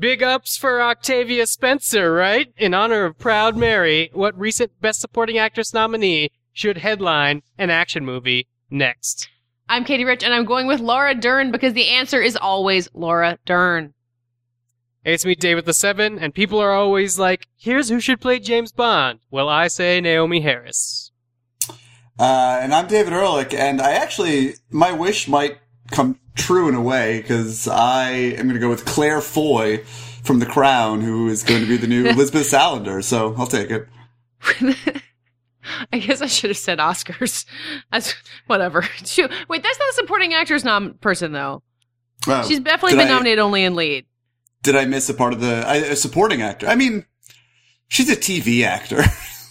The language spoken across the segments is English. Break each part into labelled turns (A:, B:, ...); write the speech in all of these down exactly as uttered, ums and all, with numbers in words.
A: Big ups for Octavia Spencer, right? In honor of Proud Mary, what recent Best Supporting Actress nominee should headline an action movie next?
B: I'm Katie Rich, and I'm going with Laura Dern because the answer is always Laura Dern.
A: Hey, it's me, David the Seven, and people are always like, here's who should play James Bond. Well, I say Naomi Harris.
C: Uh, and I'm David Ehrlich, and I actually, my wish might come true in a way, because I am going to go with Claire Foy from The Crown, who is going to be the new Elizabeth Salander, so I'll take it.
B: I guess I should have said Oscars. That's whatever. Shoot. Wait, that's not a supporting actress nom- person, though.
C: Oh,
B: She's definitely been
C: I,
B: nominated only in lead.
C: Did I miss a part of the I, a supporting actor? I mean, she's a T V actor.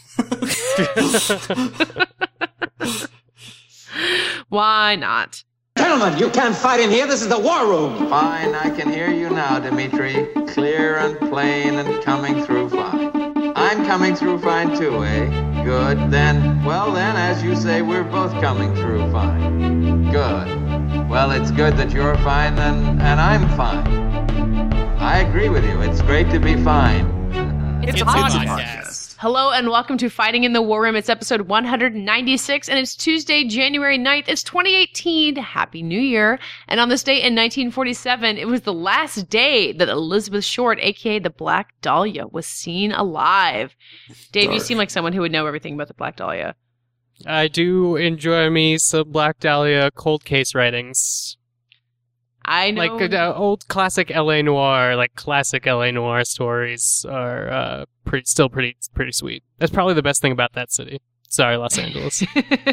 B: Why not?
D: Gentlemen, you can't fight in here. This is the war room.
E: Fine, I can hear you now, Dimitri. Clear and plain and coming through fine. I'm coming through fine too, eh? Good. Then, well then, as you say, we're both coming through fine. Good. Well, it's good that you're fine and, and I'm fine. I agree with you. It's great to be fine.
B: It's,
A: It's
B: a
A: a
B: podcast.
A: podcast.
B: Hello and welcome to Fighting in the War Room. It's episode one hundred ninety-six and it's Tuesday, January ninth. It's twenty eighteen. Happy New Year. And on this date in nineteen forty-seven, it was the last day that Elizabeth Short, aka the Black Dahlia, was seen alive. Dave,
C: Dark.
B: you seem like someone who would know everything about the Black Dahlia.
A: I do enjoy me some Black Dahlia cold case writings.
B: I know.
A: Like uh, old classic L A Noir, like classic L A Noir stories are uh, pretty, still pretty, pretty sweet. That's probably the best thing about that city. Sorry, Los Angeles.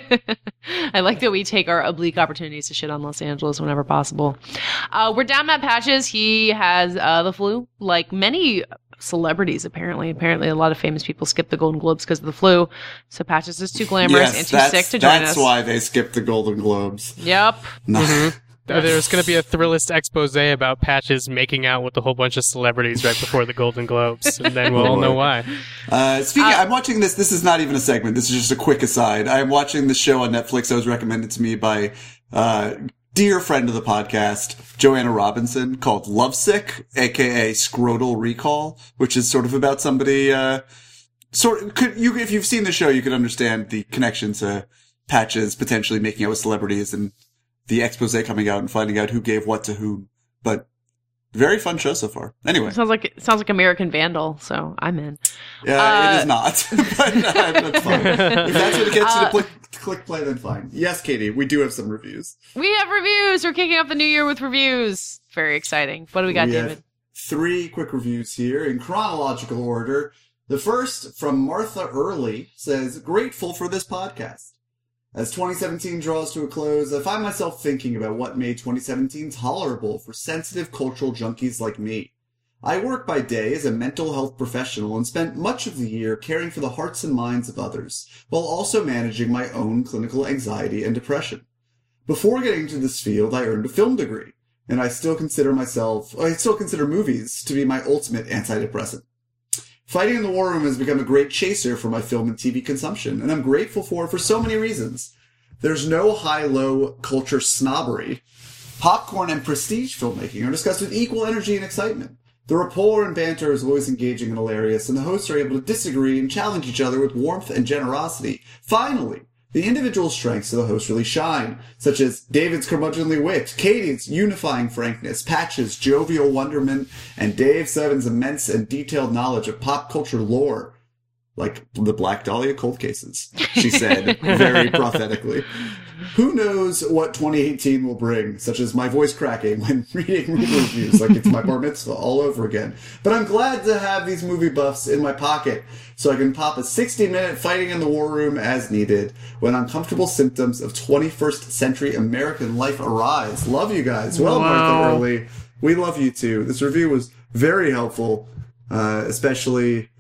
B: I like that we take our oblique opportunities to shit on Los Angeles whenever possible. Uh, we're down Matt Patches. He has uh, the flu, like many celebrities, apparently. Apparently, a lot of famous people skip the Golden Globes because of the flu. So Patches is too glamorous
C: Yes,
B: and too
C: that's,
B: sick to join
C: that's
B: us.
C: why they skipped the Golden Globes.
B: Yep.
C: No.
A: Mm-hmm. There's going to be a Thrillist expose about Patches making out with a whole bunch of celebrities right before the Golden Globes, and then we'll all know why.
C: Uh, speaking,
B: Uh,
C: I'm watching this. This is not even a segment. This is just a quick aside. I'm watching this show on Netflix that was recommended to me by uh dear friend of the podcast, Joanna Robinson, called Lovesick, aka Scrotal Recall, which is sort of about somebody. Uh, sort of, could you, if you've seen the show, you could understand the connection to Patches potentially making out with celebrities and the expose coming out and finding out who gave what to whom. But very fun show so far. Anyway.
B: Sounds like sounds like American Vandal, so I'm in.
C: Yeah,
B: Uh,
C: it is not. But uh, that's fine. If that's what it gets you
B: Uh,
C: to click, click play, then fine. Yes, Katie, we do have some reviews.
B: We have reviews. We're kicking off the new year with reviews. Very exciting. What do we got,
C: we
B: David?
C: have three quick reviews here in chronological order. The first, from Martha Early, says, grateful for this podcast. As twenty seventeen draws to a close, I find myself thinking about what made twenty seventeen tolerable for sensitive cultural junkies like me. I work by day as a mental health professional and spent much of the year caring for the hearts and minds of others, while also managing my own clinical anxiety and depression. Before getting into this field, I earned a film degree, and I still consider myself, I still consider movies to be my ultimate antidepressant. Fighting in the War Room has become a great chaser for my film and T V consumption, and I'm grateful for it for so many reasons. There's no high-low culture snobbery. Popcorn and prestige filmmaking are discussed with equal energy and excitement. The rapport and banter is always engaging and hilarious, and the hosts are able to disagree and challenge each other with warmth and generosity. Finally, the individual strengths of the host really shine, such as David's curmudgeonly wit, Katie's unifying frankness, Patch's jovial wonderment, and Dave Seven's immense and detailed knowledge of pop culture lore. Like the Black Dahlia cold cases, she said, very prophetically. Who knows what twenty eighteen will bring, such as my voice cracking when reading movie reviews, like it's my bar mitzvah all over again. But I'm glad to have these movie buffs in my pocket, so I can pop a sixty-minute Fighting in the War Room as needed when uncomfortable symptoms of twenty-first century American life arise. Love you guys. Well,
A: Wow.
C: Martha Early, we love you too. This review was very helpful, uh, especially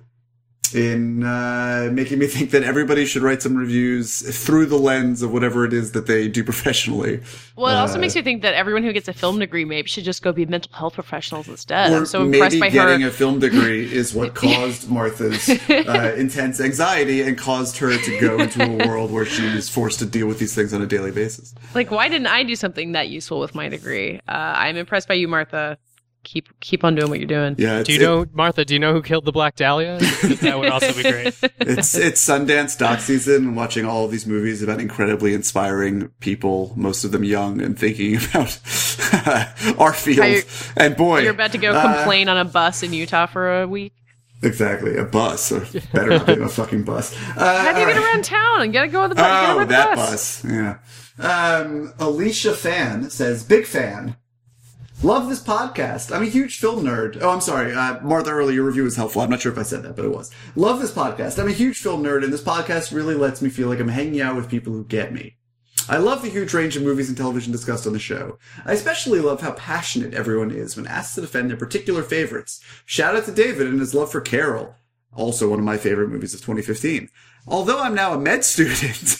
C: in uh, making me think that everybody should write some reviews through the lens of whatever it is that they do professionally.
B: Well, it also
C: Uh,
B: makes me think that everyone who gets a film degree maybe should just go be mental health professionals instead.
C: Or
B: I'm so impressed
C: maybe
B: by
C: getting
B: her.
C: a film degree is what caused Martha's uh, intense anxiety and caused her to go into a world where she was forced to deal with these things on a daily basis.
B: Like, why didn't I do something that useful with my degree? Uh, I'm impressed by you, Martha. keep keep on doing what you're doing.
C: Yeah.
A: Do you know, Martha, do you know who killed the Black Dahlia? That would also be great.
C: It's it's Sundance doc season, and watching all of these movies about incredibly inspiring people, most of them young, and thinking about our field. And boy,
B: You're about to go
C: uh,
B: complain on a bus in Utah for a week.
C: Exactly, a bus, or better not be a fucking bus. Uh,
B: How do you get around town? You gotta go with the bus. you gotta
C: Oh,
B: ride the
C: that
B: bus.
C: bus. Yeah. Um, Alicia Fan says, big fan. Love this podcast. I'm a huge film nerd. Oh, I'm sorry. Uh, Martha, earlier, your review was helpful. I'm not sure if I said that, but it was. Love this podcast. I'm a huge film nerd, and this podcast really lets me feel like I'm hanging out with people who get me. I love the huge range of movies and television discussed on the show. I especially love how passionate everyone is when asked to defend their particular favorites. Shout out to David and his love for Carol. Also one of my favorite movies of twenty fifteen. Although I'm now a med student,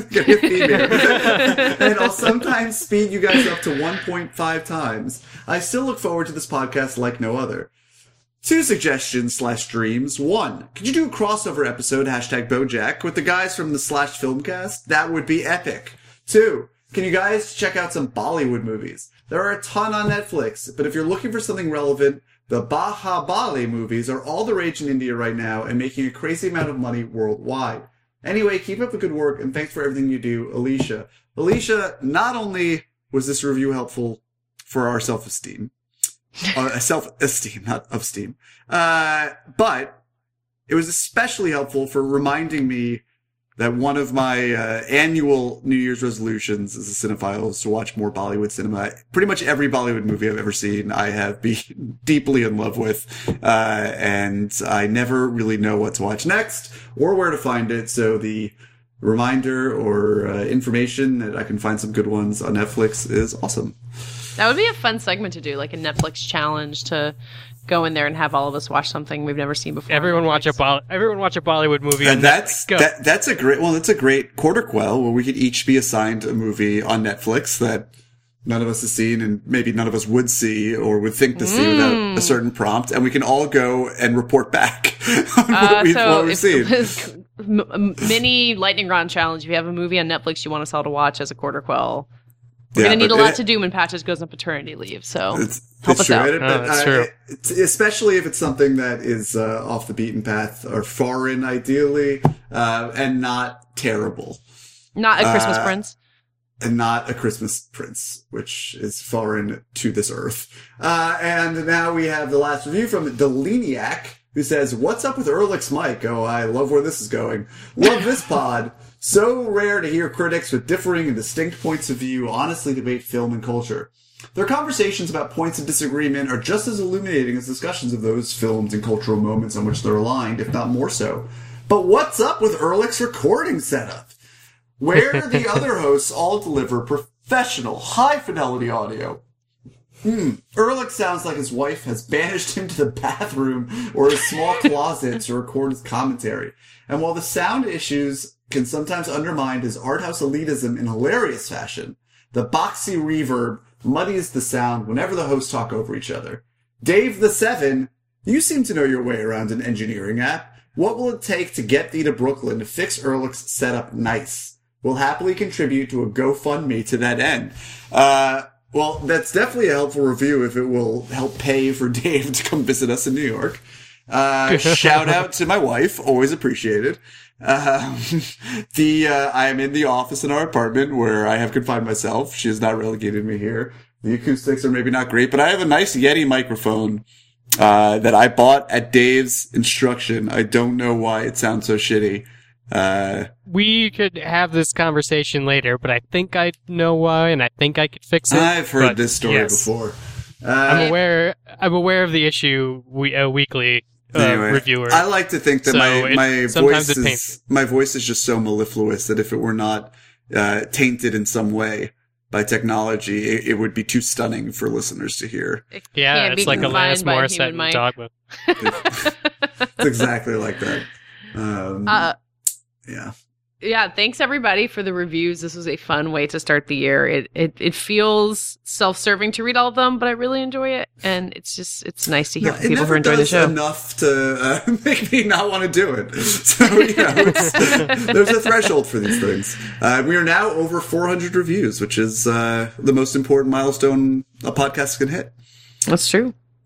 C: and I'll sometimes speed you guys up to one point five times, I still look forward to this podcast like no other. Two suggestions slash dreams. One, could you do a crossover episode, hashtag Bojack, with the guys from the Slash Filmcast? That would be epic. Two, can you guys check out some Bollywood movies? There are a ton on Netflix, but if you're looking for something relevant, the Bahubali movies are all the rage in India right now and making a crazy amount of money worldwide. Anyway, keep up the good work, and thanks for everything you do, Alicia. Alicia, not only was this review helpful for our self-esteem, uh, self-esteem, not of steam, uh, but it was especially helpful for reminding me that one of my uh, annual New Year's resolutions as a cinephile is to watch more Bollywood cinema. Pretty much every Bollywood movie I've ever seen, I have been deeply in love with, uh, and I never really know what to watch next or where to find it. So the reminder or uh, information that I can find some good ones on Netflix is awesome.
B: That would be a fun segment to do, like a Netflix challenge to go in there and have all of us watch something we've never seen before.
A: Everyone watch a Bo- everyone watch a Bollywood movie.
C: And
A: on
C: that's
A: Netflix. Go.
C: that, that's a great well. That's a great quarter quell where we could each be assigned a movie on Netflix that none of us has seen, and maybe none of us would see or would think to see
B: Mm.
C: without a certain prompt, and we can all go and report back on
B: Uh,
C: what, we've,
B: so
C: what we've
B: if-
C: seen.
B: m- m- mini lightning round challenge. If you have a movie on Netflix you want us all to watch as a quarter quell, we're
C: Yeah,
B: gonna need
C: but
B: a lot
C: it-
B: to do when Patches goes on paternity leave. So
C: It's,
B: help
C: it's
B: us
C: true.
B: out.
C: It-
A: Oh,
C: but,
A: that's
C: uh,
A: true.
C: it's- especially if it's something that is uh, off the beaten path or foreign, ideally, uh, and not terrible.
B: Not a Christmas
C: Uh,
B: Prince.
C: And not a Christmas Prince, which is foreign to this earth. Uh, and now we have the last review from Deleniac, who says, "What's up with Ehrlich's mic? Oh, I love where this is going. Love this pod. So rare to hear critics with differing and distinct points of view honestly debate film and culture. Their conversations about points of disagreement are just as illuminating as discussions of those films and cultural moments on which they're aligned, if not more so. But what's up with Ehrlich's recording setup? Where the other hosts all deliver professional, high-fidelity audio. Hmm. Ehrlich sounds like his wife has banished him to the bathroom or a small closet to record his commentary. And while the sound issues can sometimes undermine his art house elitism in hilarious fashion, the boxy reverb muddies the sound whenever the hosts talk over each other. Dave the Seven, you seem to know your way around an engineering app. What will it take to get thee to Brooklyn to fix Ehrlich's setup nice? We'll happily contribute to a GoFundMe to that end." Uh, well, that's definitely a helpful review if it will help pay for Dave to come visit us in New York. Uh, shout out to my wife, always appreciated. Um, the, uh, I am in the office in our apartment where I have confined myself. She has not relegated me here. The acoustics are maybe not great, but I have a nice Yeti microphone, uh, that I bought at Dave's instruction. I don't know why it sounds so shitty. Uh,
A: We could have this conversation later, but I think I know why, and I think I could fix it.
C: I've heard
A: but
C: this story
A: yes.
C: before. Uh,
A: I'm aware. I'm aware of the issue. We a weekly uh,
C: Anyway,
A: reviewer.
C: I like to think that
A: So
C: my
A: it-
C: my
A: sometimes
C: voice
A: it pains
C: is my voice is just so mellifluous that if it were not uh, tainted in some way by technology, it, it would be too stunning for listeners to hear.
B: It
A: yeah,
B: can't
A: it's
B: be
A: like
B: confined
A: Alanis
B: by a
A: Morissette
B: human
A: in
B: mic.
A: Dogma.
C: It's exactly like that. Um,
B: Uh,
C: yeah.
B: yeah, thanks everybody for the reviews. This was a fun way to start the year. It it it feels self-serving to read all of them, but I really enjoy it, and it's just it's nice to hear
C: No,
B: from
C: it
B: people who
C: never
B: enjoy the
C: does
B: show.
C: enough to uh, make me not want to do it. So, you know, it's, there's a threshold for these things. Uh, we are now over four hundred reviews, which is uh, the most important milestone a podcast can hit.
B: That's true.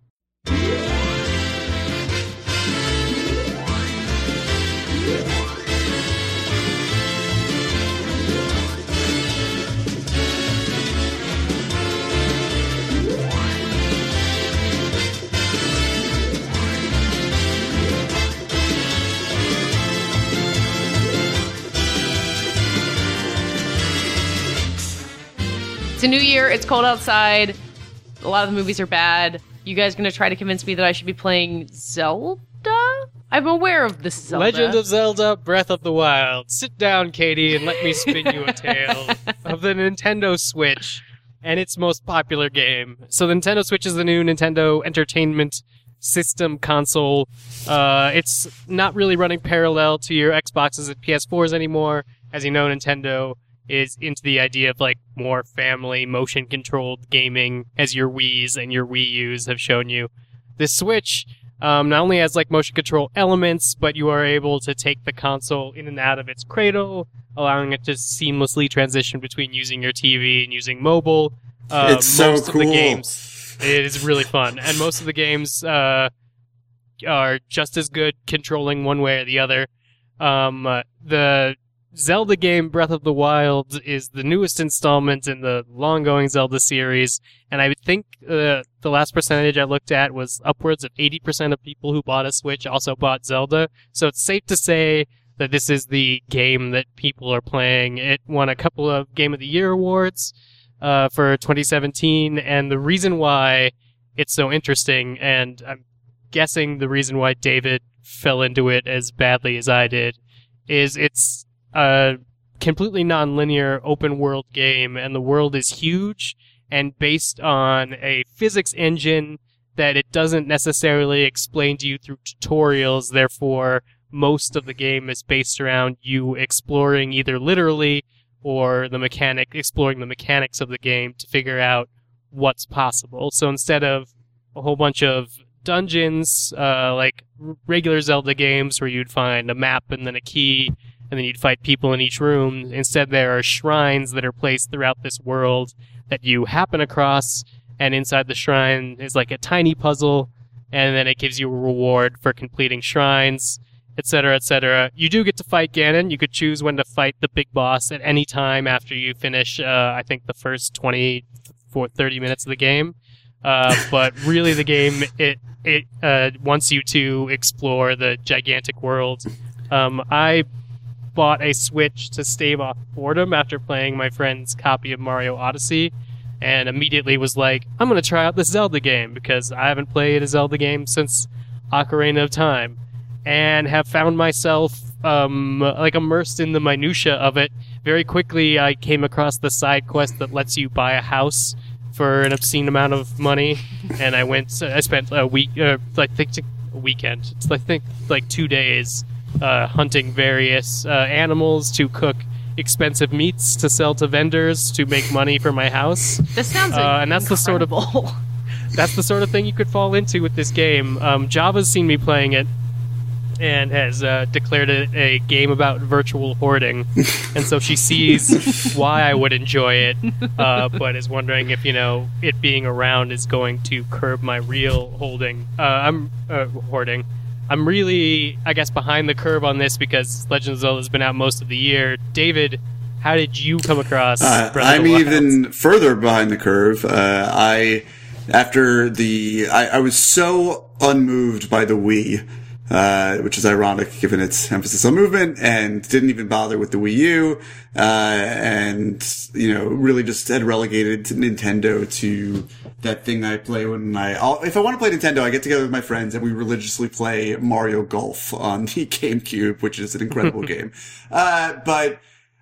B: a new year. It's cold outside. A lot of the movies are bad. You guys going to try to convince me that I should be playing Zelda? I'm aware of this Zelda.
A: Legend of Zelda Breath of the Wild. Sit down, Katie, and let me spin you a tale of the Nintendo Switch and its most popular game. So the Nintendo Switch is the new Nintendo Entertainment System console. Uh, it's not really running parallel to your Xboxes and P S fours anymore. As you know, Nintendo is into the idea of like more family motion-controlled gaming, as your Wiis and your Wii U's have shown you. The Switch um, not only has like motion control elements, but you are able to take the console in and out of its cradle, allowing it to seamlessly transition between using your T V and using mobile. Uh,
C: it's so
A: most
C: cool.
A: Of the games, it is really fun, and most of the games uh, are just as good controlling one way or the other. Um, uh, the Zelda game Breath of the Wild is the newest installment in the long-going Zelda series, and I would think uh, the last percentage I looked at was upwards of eighty percent of people who bought a Switch also bought Zelda, so it's safe to say that this is the game that people are playing. It won a couple of Game of the Year awards uh, for twenty seventeen, and the reason why it's so interesting, and I'm guessing the reason why David fell into it as badly as I did, is it's a completely non-linear open world game, and the world is huge and based on a physics engine that it doesn't necessarily explain to you through tutorials. Therefore, most of the game is based around you exploring either literally or the mechanic exploring the mechanics of the game to figure out what's possible. So instead of a whole bunch of dungeons uh, like regular Zelda games where you'd find a map and then a key and then you'd fight people in each room, instead there are shrines that are placed throughout this world that you happen across, and inside the shrine is like a tiny puzzle, and then it gives you a reward for completing shrines, et cetera, et cetera. You do get to fight Ganon. You could choose when to fight the big boss at any time after you finish, uh, I think, the first twenty, thirty minutes of the game. Uh, but really the game, it it uh, wants you to explore the gigantic world. Um, I bought a Switch to stave off boredom after playing my friend's copy of Mario Odyssey, and immediately was like, I'm going to try out this Zelda game, because I haven't played a Zelda game since Ocarina of Time, and have found myself um, like immersed in the minutia of it. Very quickly, I came across the side quest that lets you buy a house for an obscene amount of money, and I went. I spent a week, uh, I think a weekend. It's I think like two days. Uh, hunting various uh, animals to cook expensive meats to sell to vendors to make money for my house.
B: This sounds
A: uh, and that's
B: incredible.
A: the sort of that's the sort of thing you could fall into with this game. Um, Java's seen me playing it and has uh, declared it a game about virtual hoarding, and so she sees why I would enjoy it, uh, but is wondering if you know it being around is going to curb my real holding. Uh, I'm uh, hoarding. I'm really, I guess, behind the curve on this because Legend of Zelda has been out most of the year. David, how did you come across
C: uh,
A: Breath of
C: I'm
A: the Wild?
C: even further behind the curve. Uh, I, after the, I, I was so unmoved by the Wii, uh, which is ironic given its emphasis on movement, and didn't even bother with the Wii U, uh, and, you know, really just had relegated to Nintendo to that thing I play when I, I'll, if I want to play Nintendo, I get together with my friends and we religiously play Mario Golf on the GameCube, which is an incredible game. Uh, but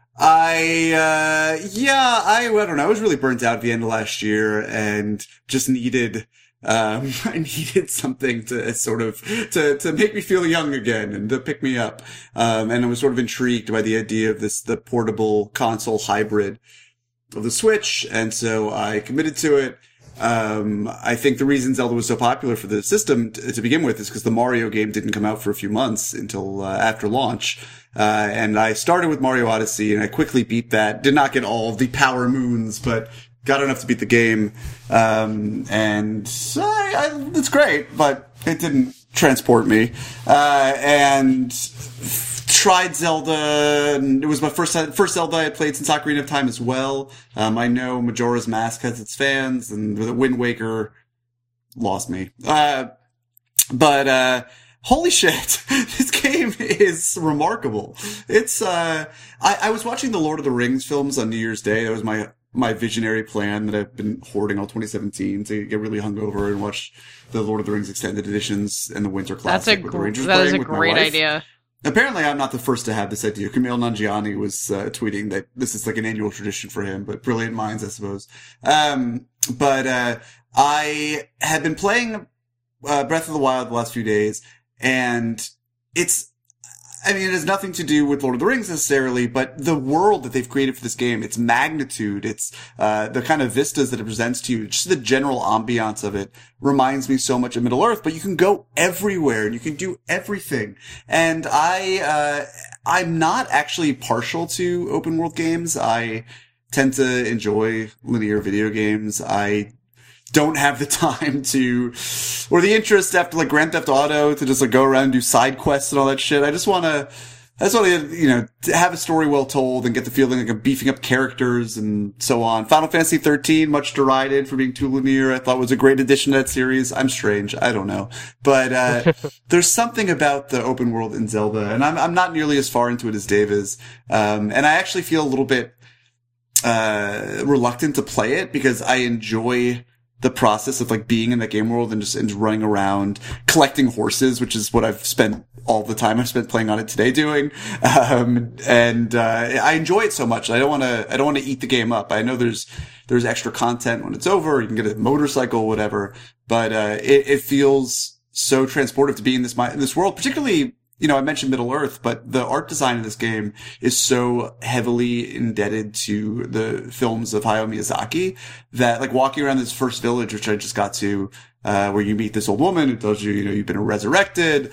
C: I, uh, yeah, I, I don't know, I was really burnt out at the end of last year and just needed, Um, I needed something to sort of, to, to make me feel young again and to pick me up. Um, and I was sort of intrigued by the idea of this, the portable console hybrid of the Switch. And so I committed to it. Um, I think the reason Zelda was so popular for the system t- to begin with is because the Mario game didn't come out for a few months until, uh, after launch. Uh, and I started with Mario Odyssey and I quickly beat that. Did not get all of the power moons, but got enough to beat the game, um, and I, I, it's great, but it didn't transport me. Uh, and f- tried Zelda, and it was my first first Zelda I had played since Ocarina of Time as well. Um, I know Majora's Mask has its fans, and the Wind Waker lost me. Uh, but uh, holy shit, this game is remarkable. It's uh, I, I was watching the Lord of the Rings films on New Year's Day. That was my my visionary plan that I've been hoarding all twenty seventeen to get really hungover and watch the Lord of the Rings extended editions and the Winter
B: That's a
C: Classic with
B: gr-
C: the Rangers
B: that is
C: playing
B: a
C: with my
B: great
C: wife.
B: idea.
C: Apparently, I'm not the first to have this idea. Kumail Nanjiani was uh, tweeting that this is like an annual tradition for him, but brilliant minds, I suppose. Um, but uh, I had been playing uh, Breath of the Wild the last few days, and it's, I mean, it has nothing to do with Lord of the Rings necessarily, but the world that they've created for this game, its magnitude, its, uh, the kind of vistas that it presents to you, just the general ambiance of it reminds me so much of Middle-earth, but you can go everywhere and you can do everything. And I, uh, I'm not actually partial to open world games. I tend to enjoy linear video games. I don't have the time to, or the interest after like Grand Theft Auto to just like go around and do side quests and all that shit. I just want to, I just want to, you know, to have a story well told and get the feeling like I'm beefing up characters and so on. Final Fantasy thirteen, much derided for being too linear, I thought was a great addition to that series. I'm strange. I don't know. But, uh, there's something about the open world in Zelda, and I'm, I'm not nearly as far into it as Dave is. Um, and I actually feel a little bit, uh, reluctant to play it because I enjoy the process of like being in that game world and just, and just running around collecting horses, which is what I've spent all the time I've spent playing on it today doing. Um, and, uh, I enjoy it so much. I don't want to, I don't want to eat the game up. I know there's, there's extra content when it's over. You can get a motorcycle, whatever, but, uh, it, it feels so transportive to be in this, in this world, particularly, you know, I mentioned Middle-earth, but the art design in this game is so heavily indebted to the films of Hayao Miyazaki that, like, walking around this first village, which I just got to, uh, where you meet this old woman who tells you, you know, you've been resurrected,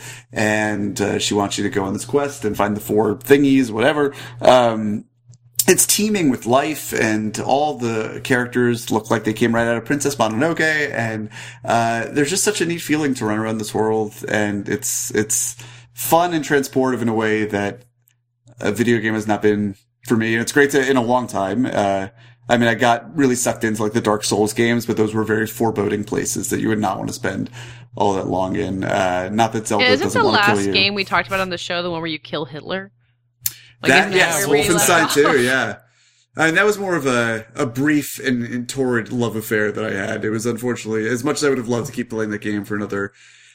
C: and uh, she wants you to go on this quest and find the four thingies, whatever. Um, it's teeming with life, and all the characters look like they came right out of Princess Mononoke, and uh, there's just such a neat feeling to run around this world, and it's, it's, fun and transportive in a way that a video game has not been for me. And it's great to, in a long time. Uh, I mean, I got really sucked into like the Dark Souls games, but those were very foreboding places that you would not want to spend all that long in. Uh, not that Zelda
B: Yeah, isn't
C: doesn't
B: the
C: want to kill
B: last
C: you.
B: game we talked about on the show the one where you kill Hitler? Like,
C: That,
B: isn't
C: yes,
B: where you left
C: Wolfenstein
B: off?
C: too, yeah. I mean, that was more of a, a brief and, and torrid love affair that I had. It was unfortunately, as much as I would have loved to keep playing that game for another,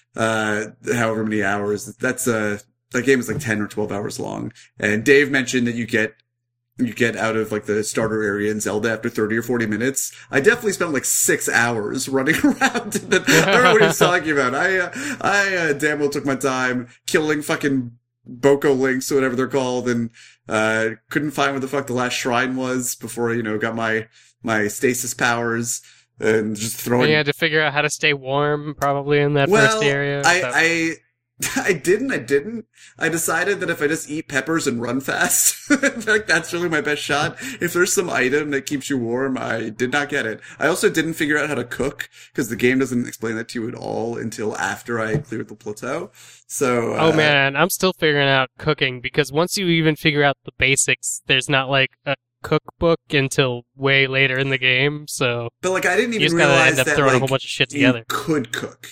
C: uh, however many hours, that's, uh, that game is like ten or twelve hours long. And Dave mentioned that you get, you get out of like the starter area in Zelda after thirty or forty minutes. I definitely spent like six hours running around. In the, I don't know what he was talking about. I, uh, I, uh, damn well took my time killing fucking Boko Links or whatever they're called, and, uh, couldn't find what the fuck the last shrine was before, you know, got my, my stasis powers and just throwing.
A: And you had to figure out how to stay warm probably in that
C: well,
A: first area.
C: I,
A: so.
C: I, I didn't, I didn't. I decided that if I just eat peppers and run fast, like that's really my best shot. If there's some item that keeps you warm, I did not get it. I also didn't figure out how to cook, because the game doesn't explain that to you at all until after I cleared the plateau. So, uh,
A: Oh man, I'm still figuring out cooking, because once you even figure out the basics, there's not like a cookbook until way later in the game, so
C: but like I didn't
A: you
C: even
A: just gotta
C: realize
A: end up
C: that
A: throwing
C: like
A: a whole bunch of shit
C: you
A: together.
C: could cook.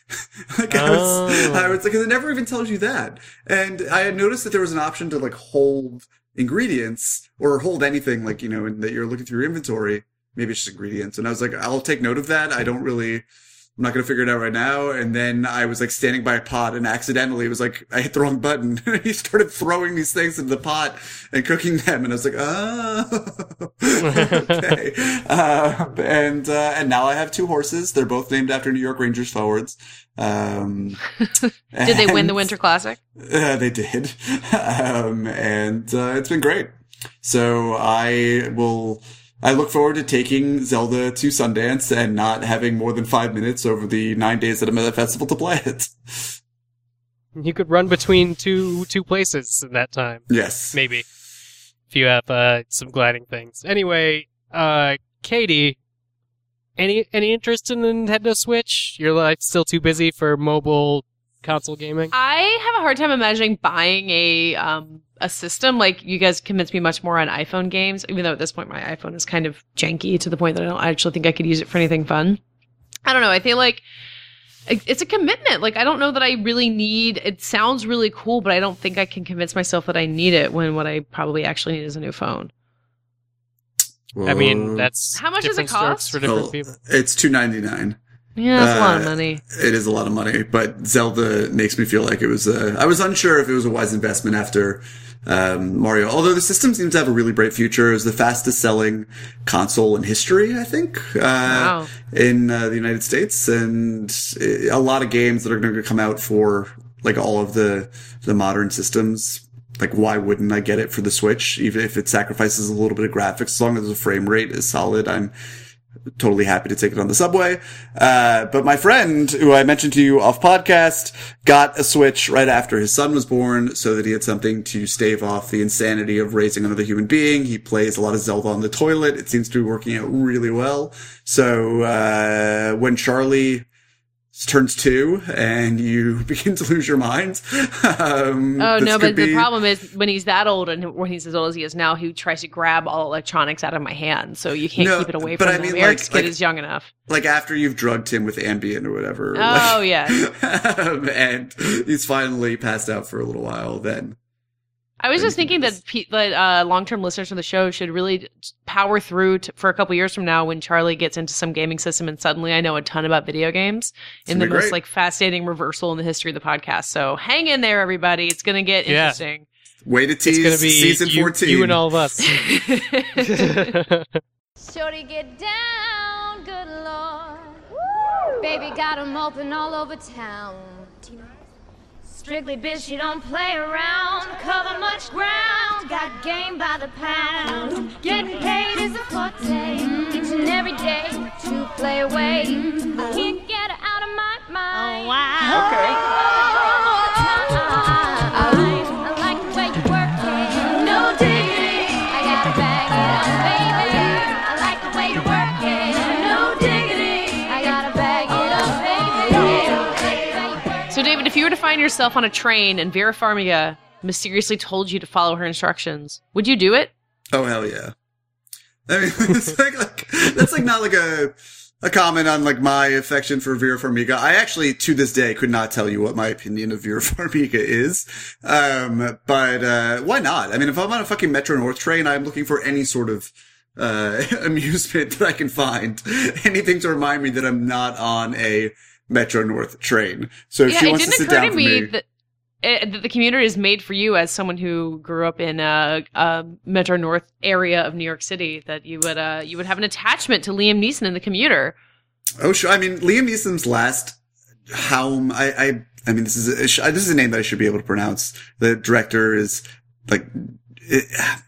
C: like I was,
A: Oh.
C: I was like, 'cause it never even tells you that. And I had noticed that there was an option to like hold ingredients or hold anything, like, you know, and that you're looking through your inventory. Maybe it's just ingredients. And I was like, I'll take note of that. I don't really, I'm not going to figure it out right now. And then I was like standing by a pot and accidentally it was like, I hit the wrong button. He started throwing these things into the pot and cooking them. And I was like, oh, okay. Uh, and, uh, and now I have two horses. They're both named after New York Rangers forwards. Um,
B: Did they win
C: and-
B: the Winter Classic?
C: uh, they did. Um, and, uh, it's been great. So I will, I look forward to taking Zelda to Sundance and not having more than five minutes over the nine days that I'm at the festival to play it.
A: You could run between two two places in that time,
C: Yes.
A: maybe, if you have uh, some gliding things. Anyway, uh, Katie, any any interest in the Nintendo Switch? Your life's still too busy for mobile console gaming?
B: I have a hard time imagining buying a um a system. Like, you guys convinced me much more on iPhone games, even though at this point my iPhone is kind of janky to the point that I don't actually think I could use it for anything fun. I don't know. I feel like it- it's a commitment. Like, I don't know that I really need, it sounds really cool, but I don't think I can convince myself that I need it when what I probably actually need is a new phone.
A: I mean, that's
B: How much does it
A: different strokes
B: cost?
A: for different
C: Well,
A: people.
C: it's two ninety-nine.
B: Yeah, that's a lot of
C: Uh,
B: money.
C: It is a lot of money, but Zelda makes me feel like it was a, I was unsure if it was a wise investment after um, Mario. Although the system seems to have a really bright future. It was the fastest selling console in history, I think, uh,
B: Wow.
C: in uh, the United States. And a lot of games that are going to come out for like all of the, the modern systems. Like, why wouldn't I get it for the Switch? Even if it sacrifices a little bit of graphics, as long as the frame rate is solid, I'm totally happy to take it on the subway. Uh, but my friend, who I mentioned to you off podcast, got a Switch right after his son was born so that he had something to stave off the insanity of raising another human being. He plays a lot of Zelda on the toilet. It seems to be working out really well. So, uh, when Charlie turns two and you begin to lose your mind. Um,
B: Oh,
C: this
B: no,
C: could
B: but the
C: be-
B: problem is when he's that old and when he's as old as he is now, he tries to grab all electronics out of my hand. So you can't
C: No,
B: keep it away
C: but
B: from
C: I
B: him.
C: mean,
B: Eric's
C: like-
B: kid
C: like-
B: is young enough.
C: Like after you've drugged him with Ambien or whatever.
B: Oh,
C: like-
B: yeah.
C: um, and he's finally passed out for a little while then.
B: I was
C: Then
B: just
C: you can
B: thinking
C: just-
B: that pe- that uh, long-term listeners of the show should really power through to, for a couple years from now when Charlie gets into some gaming system and suddenly I know a ton about video games in the
C: gonna be
B: most
C: great.
B: like fascinating reversal in the history of the podcast. So hang in there, everybody. It's going to get
A: Yeah.
B: interesting.
C: Way to
A: It's
C: tease
A: going to be
C: season
A: you,
C: fourteen.
A: you and all of us.
F: Shorty, get down, good lord. Baby got 'em open all over town. Strictly bitch, you don't play around. Cover much ground, got game by the pound. Getting paid is a forte, each and every day to play away. I can't get her out of my mind. Oh, wow. I like the way you work it. No diggity. I gotta bag it up, baby. I like the way you work it. No diggity. I gotta bag it up, baby.
B: So, David, if you were to find yourself on a train and Vera Farmiga mysteriously told you to follow her instructions, would you do it?
C: Oh, hell yeah. I mean, it's like, like, that's like not like a, a comment on like my affection for Vera Farmiga. I actually, to this day, could not tell you what my opinion of Vera Farmiga is. Um, but, uh, why not? I mean, if I'm on a fucking Metro North train, I'm looking for any sort of, uh, amusement that I can find. Anything to remind me that I'm not on a Metro North train. So if
B: Yeah,
C: she
B: it
C: wants to
B: didn't
C: sit
B: occur
C: down
B: to
C: for
B: me
C: me,
B: that, uh, that the commuter is made for you as someone who grew up in a, a Metro North area of New York City. That you would uh, you would have an attachment to Liam Neeson in the commuter.
C: oh, sure. I mean, Liam Neeson's last Haum, I, I, I mean, this is a, this is a name that I should be able to pronounce. The director is like, it,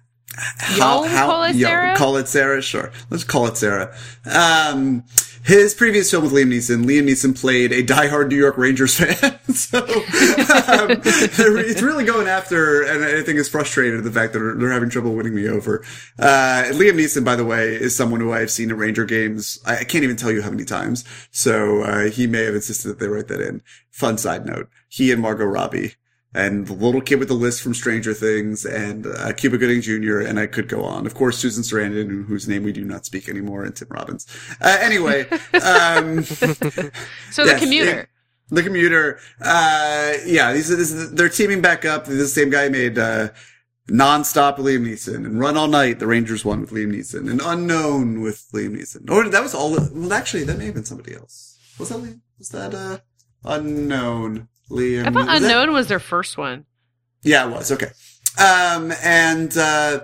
B: Yom Collet-Serra?
C: Call it Sarah, sure. Let's call it Sarah. Um, his previous film with Liam Neeson, Liam Neeson played a diehard New York Rangers fan. so, um, it's really going after, and I think is frustrated at the fact that they're, they're having trouble winning me over. Uh, Liam Neeson, by the way, is someone who I've seen at Ranger games. I, I can't even tell you how many times. So, uh, he may have insisted that they write that in. Fun side note. He and Margot Robbie. And the little kid with the list from Stranger Things, and uh, Cuba Gooding Junior, and I could go on. Of course, Susan Sarandon, whose name we do not speak anymore, and Tim Robbins. Uh, anyway, um,
B: So the
C: yes,
B: commuter.
C: it- the commuter. Uh, yeah, these are this, is- they're teaming back up. The same guy made uh, Nonstop with Liam Neeson, and Run All Night, the Rangers one with Liam Neeson, and Unknown with Liam Neeson. Or that was all. Well, actually, that may have been somebody else. Was that Liam? Was that uh, Unknown? Liam.
B: I thought
C: was that-
B: Unknown was their first one.
C: Yeah, it was. Okay. Um, and, uh,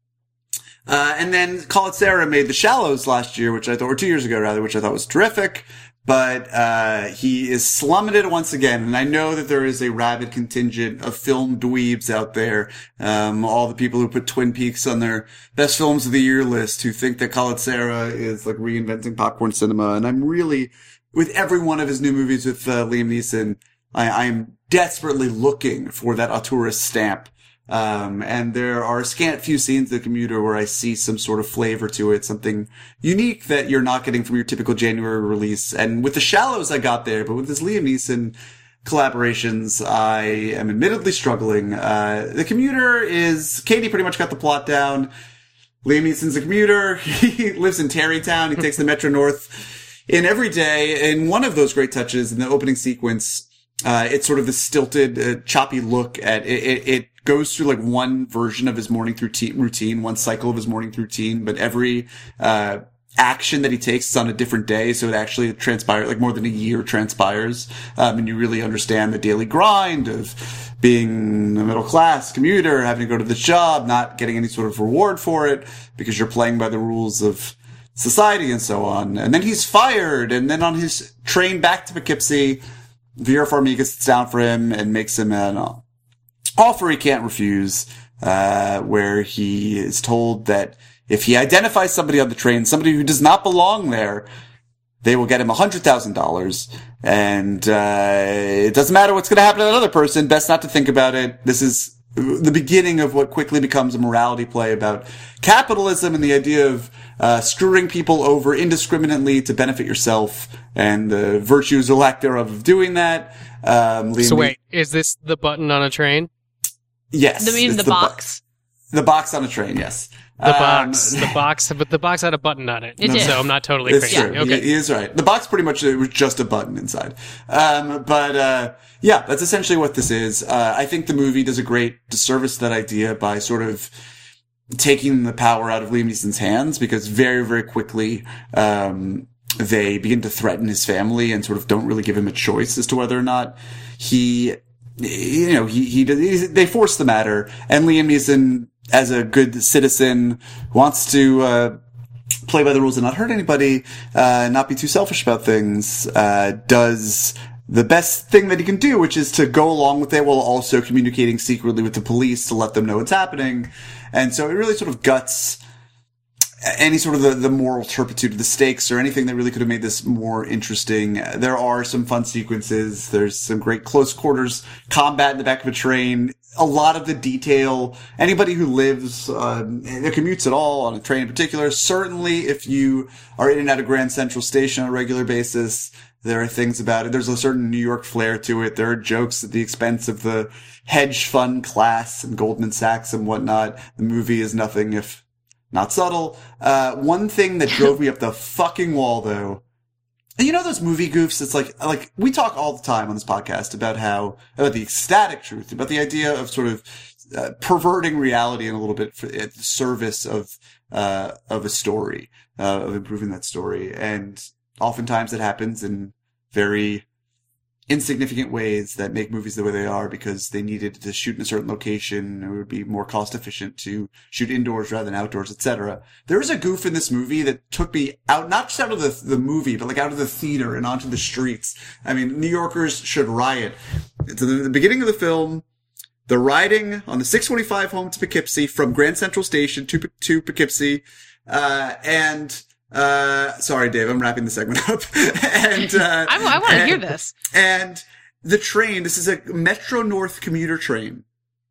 C: uh, and then Call It Sarah made The Shallows last year, which I thought, or two years ago rather, which I thought was terrific. But, uh, he is slumming it once again. And I know that there is a rabid contingent of film dweebs out there. Um, all the people who put Twin Peaks on their best films of the year list who think that Call It Sarah is like reinventing popcorn cinema. And I'm really, with every one of his new movies with, uh, Liam Neeson, I, I am desperately looking for that auteurist stamp. Um, and there are a scant few scenes in The Commuter where I see some sort of flavor to it, something unique that you're not getting from your typical January release. And with The Shallows, I got there, but with this Liam Neeson collaborations, I am admittedly struggling. Uh, The Commuter is, Katie pretty much got the plot down. Liam Neeson's a commuter. He lives in Tarrytown. He takes the Metro North in every day. And one of those great touches in the opening sequence, Uh, it's sort of the stilted, uh, choppy look at it, it. It goes through like one version of his morning routine, routine, one cycle of his morning routine, but every, uh, action that he takes is on a different day. So it actually transpires, like more than a year transpires. Um, and you really understand the daily grind of being a middle class commuter, having to go to this job, not getting any sort of reward for it because you're playing by the rules of society and so on. And then he's fired. And then on his train back to Poughkeepsie, Vera Farmiga sits down for him and makes him an offer he can't refuse, uh, where he is told that if he identifies somebody on the train, somebody who does not belong there, they will get him one hundred thousand dollars. And uh it doesn't matter what's going to happen to that other person. Best not to think about it. This is the beginning of what quickly becomes a morality play about capitalism and the idea of uh screwing people over indiscriminately to benefit yourself and the virtues or lack thereof of doing that. Um,
A: so wait, is this the button on a train?
C: Yes.
B: The mean the,
C: the
B: box?
C: Bu- the box on a train, yes.
A: The
C: Um,
A: box, the box, but the box had a button on it.
B: It did.
A: So I'm not totally
C: It's
A: crazy.
C: true.
A: Okay.
C: He, he is right. The box pretty much, it was just a button inside. Um, but, uh, yeah, that's essentially what this is. Uh, I think the movie does a great disservice to that idea by sort of taking the power out of Liam Neeson's hands, because very, very quickly, um, they begin to threaten his family and sort of don't really give him a choice as to whether or not he, you know, he, he, they force the matter, and Liam Neeson, as a good citizen, wants to, uh, play by the rules and not hurt anybody, uh, not be too selfish about things, uh, does the best thing that he can do, which is to go along with it while also communicating secretly with the police to let them know what's happening. And so it really sort of guts any sort of the, the moral turpitude of the stakes or anything that really could have made this more interesting. There are some fun sequences. There's some great close quarters combat in the back of a train. A lot of the detail, anybody who lives, uh, that commutes at all on a train in particular, certainly if you are in and out of Grand Central Station on a regular basis, there are things about it. There's a certain New York flair to it. There are jokes at the expense of the hedge fund class and Goldman Sachs and whatnot. The movie is nothing if not subtle. Uh, one thing that drove me up the fucking wall, though, and you know those movie goofs? It's like, like, we talk all the time on this podcast about how, about the ecstatic truth, about the idea of sort of, uh, perverting reality in a little bit for, at the service of, uh, of a story, uh, of improving that story. And oftentimes it happens in very insignificant ways that make movies the way they are because they needed to shoot in a certain location. It would be more cost efficient to shoot indoors rather than outdoors, et cetera. There is a goof in this movie that took me out, not just out of the, the movie, but like out of the theater and onto the streets. I mean, New Yorkers should riot. It's in the beginning of the film. They're riding on the six twenty-five home to Poughkeepsie from Grand Central Station to, to Poughkeepsie. Uh, and, Uh, sorry, Dave, I'm wrapping the segment up. and, uh,
B: I, I want to hear this.
C: And the train, this is a Metro North commuter train,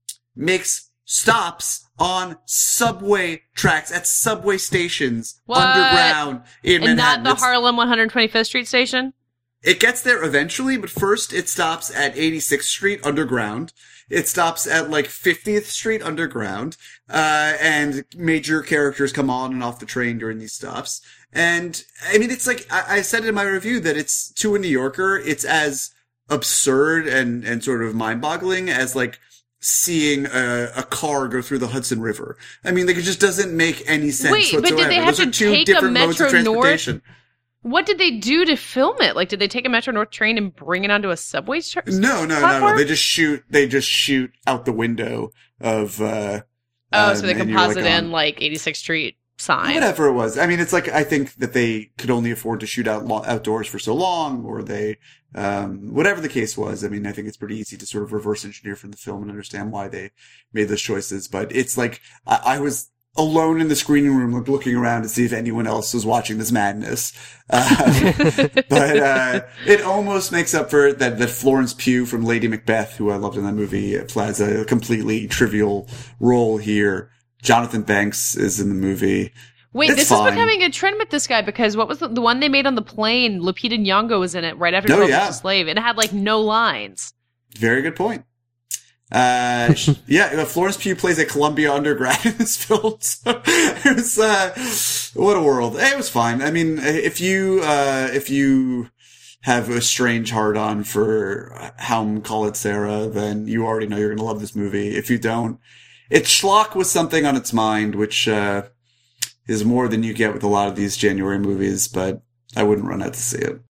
C: makes stops on subway tracks at subway stations
B: What?
C: underground in
B: And
C: Manhattan.
B: not the
C: It's-
B: Harlem one hundred twenty-fifth Street station?
C: It gets there eventually, but first it stops at eighty-sixth Street underground. It stops at like fiftieth Street underground, uh, and major characters come on and off the train during these stops. And I mean, it's like, I, I said in my review that it's, to a New Yorker, it's as absurd and, and sort of mind-boggling as like seeing a, a car go through the Hudson River. I mean, like, it just doesn't make any sense
B: Wait, but did
C: whatsoever.
B: they have
C: Those
B: to
C: are two
B: take a
C: different modes of
B: Metro North?
C: transportation.
B: What did they do to film it? Like, did they take a Metro North train and bring it onto a subway tra-
C: No, no, no, no.
B: platform?
C: They just shoot. They just shoot out the window of. Uh,
B: Oh,
C: um,
B: so they
C: and you're,
B: composite
C: like,
B: in
C: on-
B: like eighty-sixth Street sign.
C: whatever it was. I mean, it's like I think that they could only afford to shoot out lo- outdoors for so long, or they, um, whatever the case was. I mean, I think it's pretty easy to sort of reverse engineer from the film and understand why they made those choices. But it's like I, I was alone in the screening room, like looking around to see if anyone else was watching this madness. Uh, but, uh, it almost makes up for it that, that Florence Pugh from Lady Macbeth, who I loved in that movie, plays a completely trivial role here. Jonathan Banks is in the movie.
B: Wait,
C: It's
B: this
C: fine.
B: is becoming a trend with this guy because what was the, the one they made on the plane? Lupita Nyong'o was in it right after
C: Oh,
B: twelve
C: yeah.
B: Years a Slave, and it had like no lines.
C: Very good point. Uh, sh- yeah, Florence Pugh plays a Columbia undergrad in this film. So it was, uh, what a world. It was fine. I mean, if you, uh, if you have a strange hard-on for Helm Call It Sarah, then you already know you're going to love this movie. If you don't, it's schlock with something on its mind, which uh, is more than you get with a lot of these January movies, but I wouldn't run out to see it.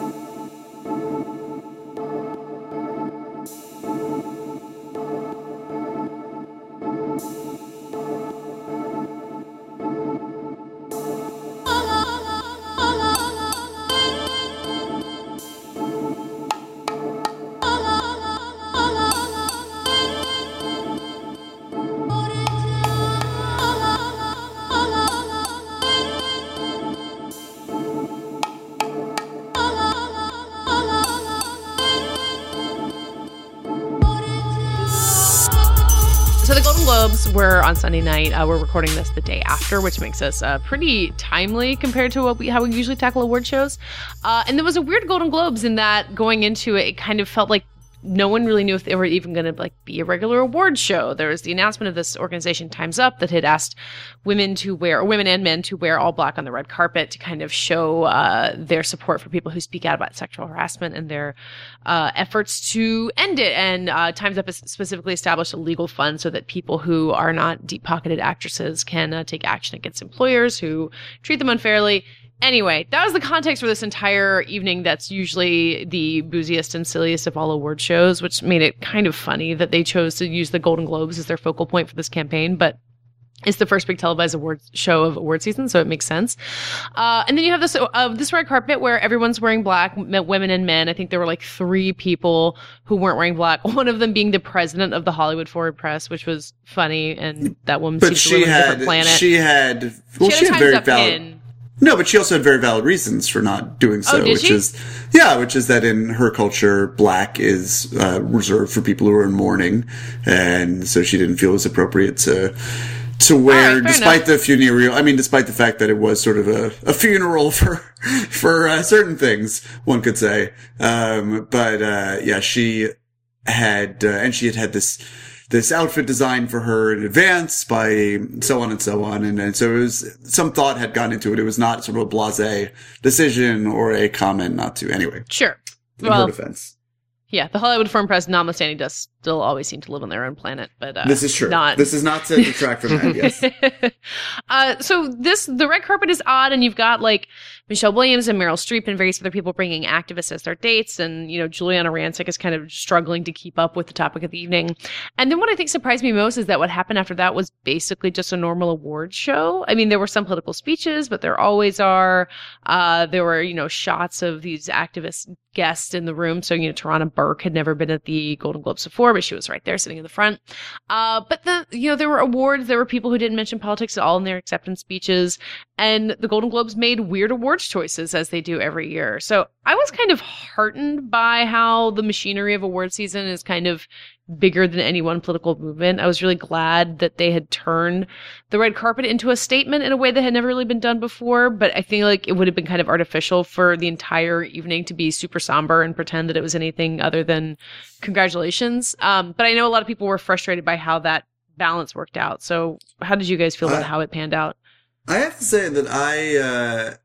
B: We're on Sunday night. Uh, we're recording this the day after, which makes us uh, pretty timely compared to what we, how we usually tackle award shows. Uh, and there was a weird Golden Globes in that going into it, it kind of felt like no one really knew if they were even going to like be a regular award show. There was the announcement of this organization, Time's Up, that had asked women to wear, or women and men to wear all black on the red carpet to kind of show uh, their support for people who speak out about sexual harassment and their uh, efforts to end it. And uh, Time's Up has specifically established a legal fund so that people who are not deep-pocketed actresses can uh, take action against employers who treat them unfairly. Anyway, that was the context for this entire evening. That's usually the booziest and silliest of all award shows, which made it kind of funny that they chose to use the Golden Globes as their focal point for this campaign. But it's the first big televised award show of award season, so it makes sense. Uh, and then you have this uh, this red carpet where everyone's wearing black, women and men. I think there were like three people who weren't wearing black. One of them being the president of the Hollywood Foreign Press, which was funny. And that woman
C: but
B: seems to live on a
C: had,
B: different planet.
C: She had, well,
B: she had,
C: she had very valid.
B: Pin.
C: No, but she also had very valid reasons for not doing so,
B: oh, did
C: which
B: she?
C: is, yeah, which is that in her culture, black is uh, reserved for people who are in mourning, and so she didn't feel it was appropriate to to wear,
B: right,
C: despite
B: enough.
C: the funeral. I mean, despite the fact that it was sort of a, a funeral for for uh, certain things, one could say. Um, but uh, yeah, she had, uh, and she had had this. this outfit designed for her in advance by so on and so on. And, and so it was, some thought had gone into it. It was not sort of a blasé decision or a comment not to. Anyway.
B: Sure.
C: In
B: well,
C: her defense.
B: Yeah, the Hollywood Foreign Press, notwithstanding, does still always seem to live on their own planet. But uh,
C: this is true.
B: Not...
C: This is not to detract from that, yes.
B: uh, so this, the red carpet is odd, and you've got like Michelle Williams and Meryl Streep and various other people bringing activists as their dates, and you know Juliana Rancic is kind of struggling to keep up with the topic of the evening. And then what I think surprised me most is that what happened after that was basically just a normal award show. I mean, there were some political speeches, but there always are. Uh, there were you know shots of these activist guests in the room. So you know Tarana Burke had never been at the Golden Globes before, but she was right there sitting in the front. Uh, but the you know there were awards. There were people who didn't mention politics at all in their acceptance speeches, and the Golden Globes made weird awards choices as they do every year. So I was kind of heartened by how the machinery of award season is kind of bigger than any one political movement. I was really glad that they had turned the red carpet into a statement in a way that had never really been done before. But I feel like it would have been kind of artificial for the entire evening to be super somber and pretend that it was anything other than congratulations. Um, but I know a lot of people were frustrated by how that balance worked out. So how did you guys feel about
C: uh,
B: how it panned out?
C: I have to say that I, uh,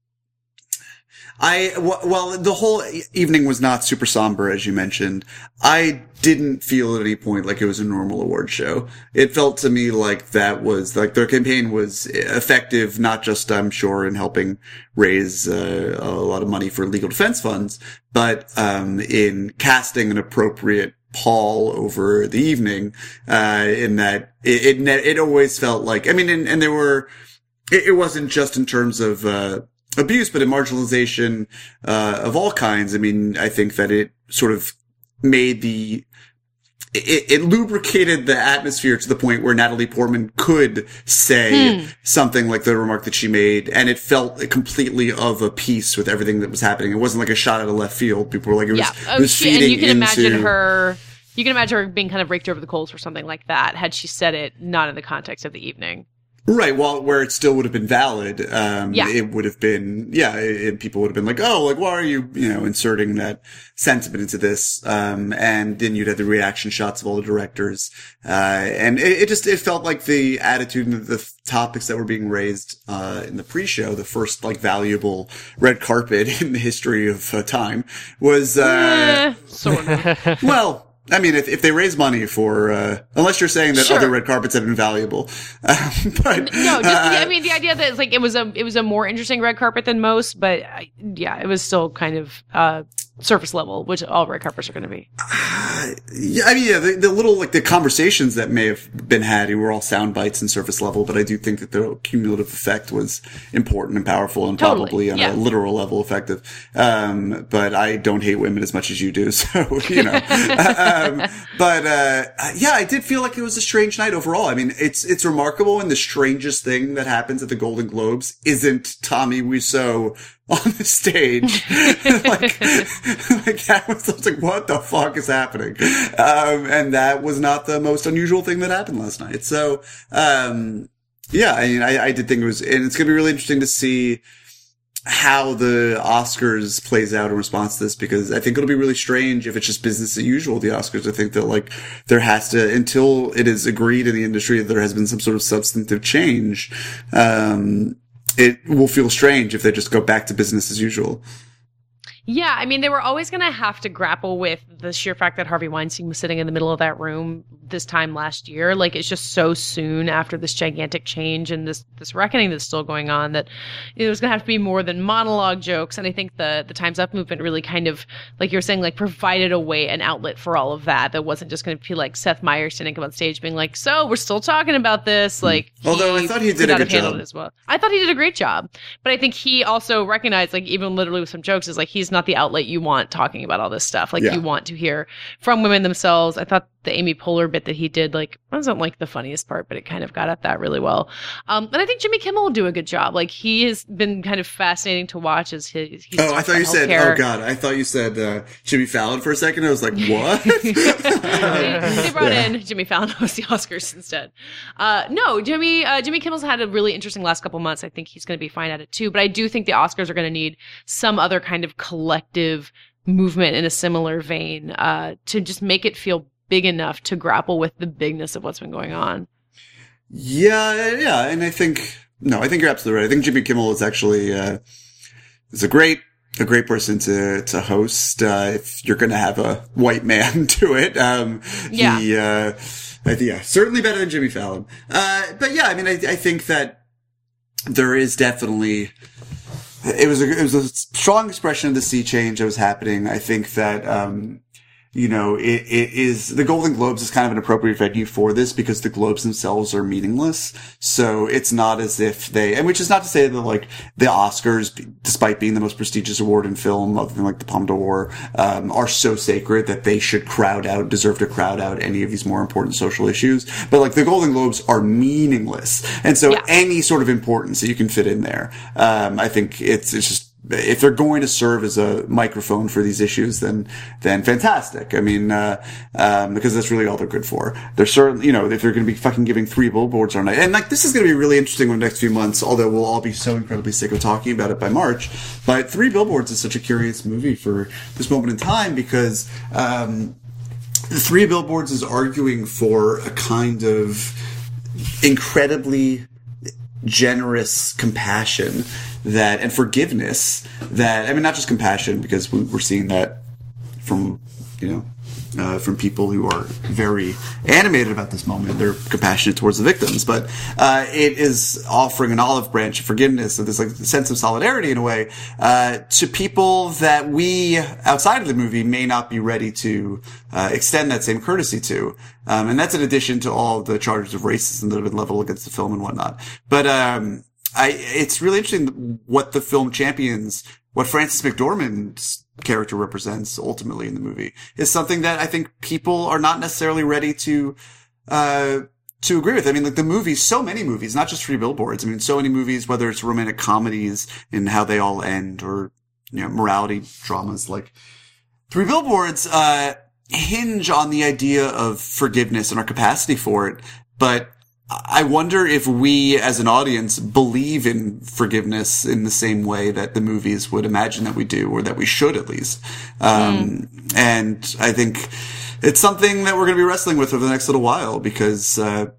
C: I, well, the whole evening was not super somber, as you mentioned. I didn't feel at any point like it was a normal award show. It felt to me like that was, like their campaign was effective, not just, I'm sure, in helping raise uh, a lot of money for legal defense funds, but um in casting an appropriate pall over the evening, uh in that it, it, it always felt like, I mean, and, and there were, it, it wasn't just in terms of, uh, abuse, but in marginalization, uh, of all kinds. I mean, I think that it sort of made the, it, it lubricated the atmosphere to the point where Natalie Portman could say hmm. something like the remark that she made, and it felt completely of a piece with everything that was happening. It wasn't like a shot out of left field. People were like, it was,
B: yeah.
C: it
B: oh,
C: was
B: she,
C: feeding
B: and you can
C: into...
B: imagine her, you can imagine her being kind of raked over the coals for something like that had she said it not in the context of the evening.
C: Right. Well, where it still would have been valid, um,
B: Yeah.
C: it would have been, yeah, it, it- people would have been like, oh, like, why are you, you know, inserting that sentiment into this? Um, and then you'd have the reaction shots of all the directors. Uh, and it, it just, it felt like the attitude and the topics that were being raised, uh, in the pre-show, the first, like, valuable red carpet in the history of uh, time was, uh,
B: Eh, sort of.
C: well, I mean, if, if they raise money for, uh, unless you're saying that
B: Sure.
C: other red carpets have been valuable, um, but
B: No, just
C: uh,
B: the, I mean the idea that it's like it was a it was a more interesting red carpet than most, but uh, yeah, it was still kind of uh, surface level, which all red carpets are going to be.
C: yeah, I mean, yeah, the, the little like the conversations that may have been had were all sound bites and surface level, but I do think that the cumulative effect was important and powerful and
B: Totally,
C: probably on
B: yeah.
C: a literal level effective. Um, but I don't hate women as much as you do, so you know. um, but uh, yeah, I did feel like it was a strange night overall. I mean, it's it's remarkable, and the strangest thing that happens at the Golden Globes isn't Tommy Wiseau on the stage. like, like that was, I was like, what the fuck is happening? Um, and that was not the most unusual thing that happened last night. So, um, yeah, I mean, I, I did think it was, and it's going to be really interesting to see how the Oscars plays out in response to this, because I think it'll be really strange if it's just business as usual, the Oscars. I think that like there has to, until it is agreed in the industry that there has been some sort of substantive change, um, it will feel strange if they just go back to business as usual.
B: Yeah, I mean, they were always going to have to grapple with the sheer fact that Harvey Weinstein was sitting in the middle of that room this time last year. Like, it's just so soon after this gigantic change and this this reckoning that's still going on that it was going to have to be more than monologue jokes. And I think the the Time's Up movement really kind of, like you were saying, like provided a way, an outlet for all of that. That wasn't just going to be like Seth Meyers standing up on stage being like, "So we're still talking about this." Like,
C: Although I thought he did
B: could
C: a
B: not
C: good
B: have handled
C: job.
B: it as well. I thought he did a great job, but I think he also recognized, like, even literally with some jokes, is like he's not the outlet you want talking about all this stuff. Like,
C: Yeah.
B: you want to hear from women themselves. I thought the Amy Poehler bit that he did, like, wasn't like the funniest part, but it kind of got at that really well. Um, and I think Jimmy Kimmel will do a good job. Like, he has been kind of fascinating to watch as his. He's
C: Oh, I
B: talked
C: thought you
B: about
C: said,
B: healthcare.
C: oh God, I thought you said, uh, Jimmy Fallon for a second. I was like, what?
B: they, they brought
C: Yeah.
B: in Jimmy Fallon to host the Oscars instead. Uh, no, Jimmy uh, Jimmy Kimmel's had a really interesting last couple months. I think he's going to be fine at it too. But I do think the Oscars are going to need some other kind of collective movement in a similar vein uh, to just make it feel big enough to grapple with the bigness of what's been going on.
C: Yeah, yeah, and I think no, I think you're absolutely right. I think Jimmy Kimmel is actually uh, is a great a great person to to host uh, if you're going to have a white man do it. Um,
B: Yeah.
C: he, uh, I think, yeah, certainly better than Jimmy Fallon. Uh, but yeah, I mean, I, I think that there is definitely. It was a, it was a strong expression of the sea change that was happening. I think that, um, you know, it, it is, the Golden Globes is kind of an appropriate venue for this because the Globes themselves are meaningless. So it's not as if they, and which is not to say that like the Oscars, despite being the most prestigious award in film, other than like the Palme d'Or, um, are so sacred that they should crowd out, deserve to crowd out any of these more important social issues. But like the Golden Globes are meaningless. And so
B: Yeah.
C: any sort of importance that you can fit in there, um, I think it's, it's just, if they're going to serve as a microphone for these issues, then, then fantastic. I mean, uh, um, because that's really all they're good for. They're certainly, you know, if they're going to be fucking giving three billboards on night, and like, this is going to be really interesting in the next few months, although we'll all be so incredibly sick of talking about it by March. But Three Billboards is such a curious movie for this moment in time because, um, Three Billboards is arguing for a kind of incredibly generous compassion that, and forgiveness that, I mean, not just compassion, because we, we're seeing that from, you know, uh, from people who are very animated about this moment. They're compassionate towards the victims, but, uh, it is offering an olive branch of forgiveness, of this like sense of solidarity in a way, uh, to people that we outside of the movie may not be ready to, uh, extend that same courtesy to. Um, and that's in addition to all the charges of racism that have been leveled against the film and whatnot. But, um, I, it's really interesting what the film champions, what Frances McDormand's character represents ultimately in the movie is something that I think people are not necessarily ready to, uh, to agree with. I mean, like the movies, so many movies, not just Three Billboards. I mean, so many movies, whether it's romantic comedies and how they all end or, you know, morality dramas like Three Billboards, uh, hinge on the idea of forgiveness and our capacity for it. But I wonder if we as an audience believe in forgiveness in the same way that the movies would imagine that we do, or that we should at least. Um, mm. And I think it's something that we're going to be wrestling with over the next little while because, uh,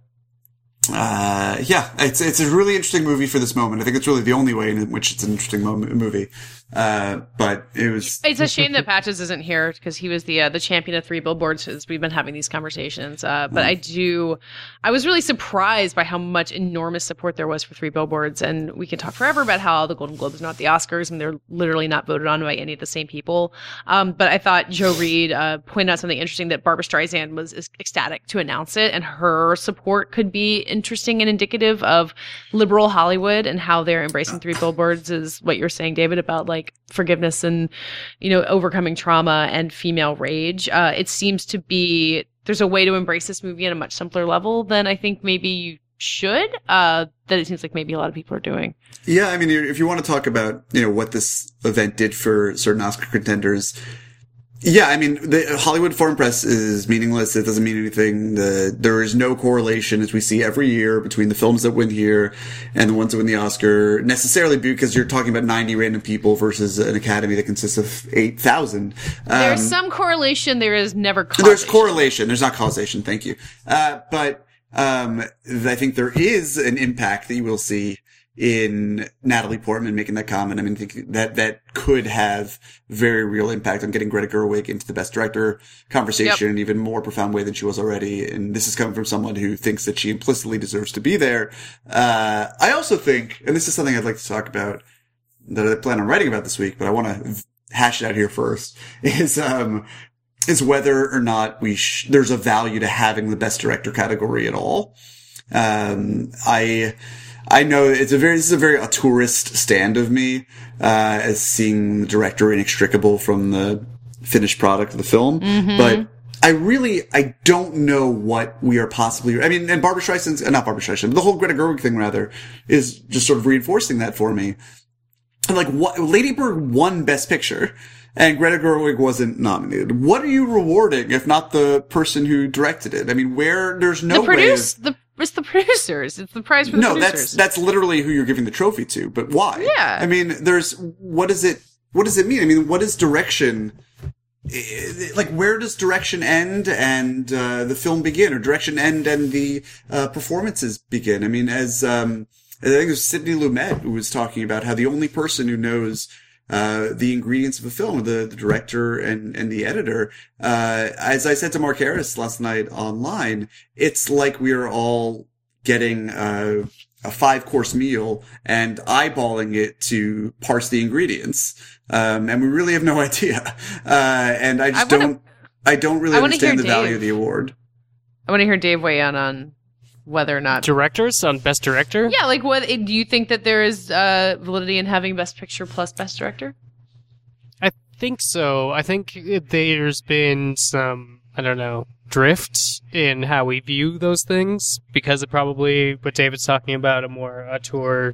C: uh, yeah, it's, it's a really interesting movie for this moment. I think it's really the only way in which it's an interesting moment, movie. Uh, but it was.
B: It's a shame that Patches isn't here because he was the uh, the champion of Three Billboards as we've been having these conversations. Uh, but mm. I do, I was really surprised by how much enormous support there was for Three Billboards. And we can talk forever about how the Golden Globes are not the Oscars and they're literally not voted on by any of the same people. Um, but I thought Joe Reed uh, pointed out something interesting, that Barbra Streisand was ecstatic to announce it, and her support could be interesting and indicative of liberal Hollywood and how they're embracing Three Billboards, is what you're saying, David, about like forgiveness and, you know, overcoming trauma and female rage. Uh, it seems to be, there's a way to embrace this movie on a much simpler level than I think maybe you should, uh, that it seems like maybe a lot of people are doing.
C: Yeah, I mean, if you want to talk about, you know, what this event did for certain Oscar contenders, yeah, I mean, the Hollywood Foreign Press is meaningless. It doesn't mean anything. The, there is no correlation, as we see every year, between the films that win here and the ones that win the Oscar, necessarily because you're talking about ninety random people versus an Academy that consists of eight thousand. Um,
B: There's some correlation. There is never causation.
C: There's correlation. There's not causation. Thank you. Uh, but, um, I think there is an impact that you will see in Natalie Portman making that comment. I mean, I think that, that could have very real impact on getting Greta Gerwig into the Best Director conversation yep. in an even more profound way than she was already. And this is coming from someone who thinks that she implicitly deserves to be there. Uh, I also think, and this is something I'd like to talk about that I plan on writing about this week, but I want to hash it out here first, is, um, is whether or not we, sh- there's a value to having the Best Director category at all. Um, I, I know it's a very, this is a very auteurist stand of me, uh, as seeing the director inextricable from the finished product of the film. Mm-hmm. But I really, I don't know what we are possibly, I mean, and Barbra Streisand's, uh, not Barbra Streisand, the whole Greta Gerwig thing rather, is just sort of reinforcing that for me. And like, what, Lady Bird won Best Picture, and Greta Gerwig wasn't nominated. What are you rewarding if not the person who directed it? I mean, where, there's no
B: the produce,
C: way of,
B: the It's the producers. It's the prize for the
C: no,
B: producers.
C: No, that's, that's literally who you're giving the trophy to, but why?
B: Yeah.
C: I mean, there's, what does it, what does it mean? I mean, what is direction? Like, where does direction end and, uh, the film begin, or direction end and the, uh, performances begin? I mean, as, um, I think it was Sidney Lumet who was talking about how the only person who knows uh, the ingredients of a film, the, the director and, and the editor. Uh, as I said to Mark Harris last night online, it's like we are all getting, uh, a five course meal and eyeballing it to parse the ingredients. Um, and we really have no idea. Uh, and I just I wanna, don't, I don't really I understand the Dave. value of the award.
B: I want to hear Dave weigh in on whether or not
A: directors on Best Director.
B: Yeah, like what do you think that there is uh, validity in having Best Picture plus Best Director?
A: I think so. I think there's been some, I don't know, drift in how we view those things because of probably what David's talking about, a more auteur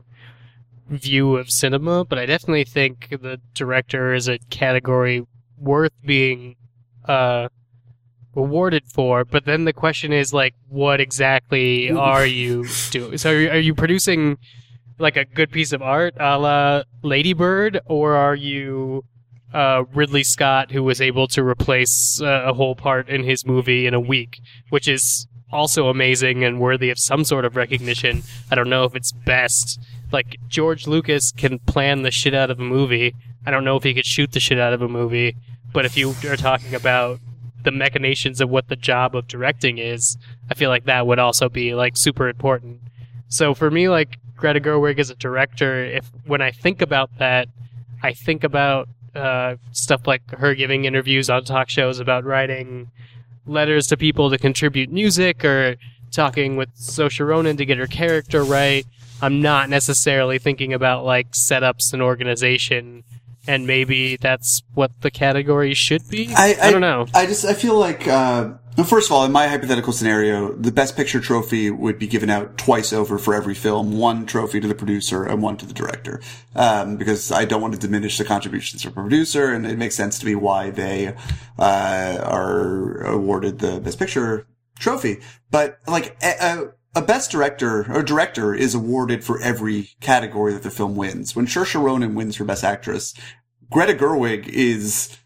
A: view of cinema. But I definitely think the director is a category worth being uh, awarded for. But then the question is, like, what exactly are you doing? So are you, are you producing like a good piece of art a la Lady Bird, or are you uh, Ridley Scott, who was able to replace uh, a whole part in his movie in a week, which is also amazing and worthy of some sort of recognition? I don't know if it's best. Like, George Lucas can plan the shit out of a movie. I don't know if he could shoot the shit out of a movie, but if you are talking about the machinations of what the job of directing is, I feel like that would also be, like, super important. So for me, like, Greta Gerwig as a director, if when I think about that, I think about uh, stuff like her giving interviews on talk shows about writing letters to people to contribute music, or talking with Saoirse Ronan to get her character right. I'm not necessarily thinking about, like, setups and organization, and maybe that's what the category should be. I, I, I don't know.
C: I just, I feel like, uh, first of all, in my hypothetical scenario, the Best Picture trophy would be given out twice over for every film. One trophy to the producer and one to the director. Um, because I don't want to diminish the contributions of a producer, and it makes sense to me why they, uh, are awarded the Best Picture trophy. But, like, uh, a best director or director is awarded for every category that the film wins. When Saoirse Ronan wins for Best Actress, Greta Gerwig is,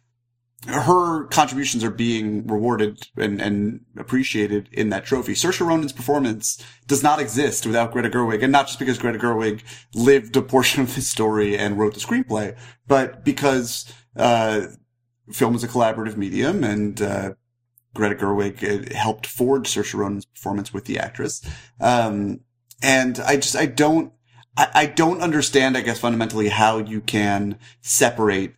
C: her contributions are being rewarded and, and appreciated in that trophy. Saoirse Ronan's performance does not exist without Greta Gerwig, and not just because Greta Gerwig lived a portion of the story and wrote the screenplay, but because uh film is a collaborative medium, and uh Greta Gerwig helped forge Saoirse Ronan's performance with the actress. Um and I just I don't I, I don't understand, I guess, fundamentally how you can separate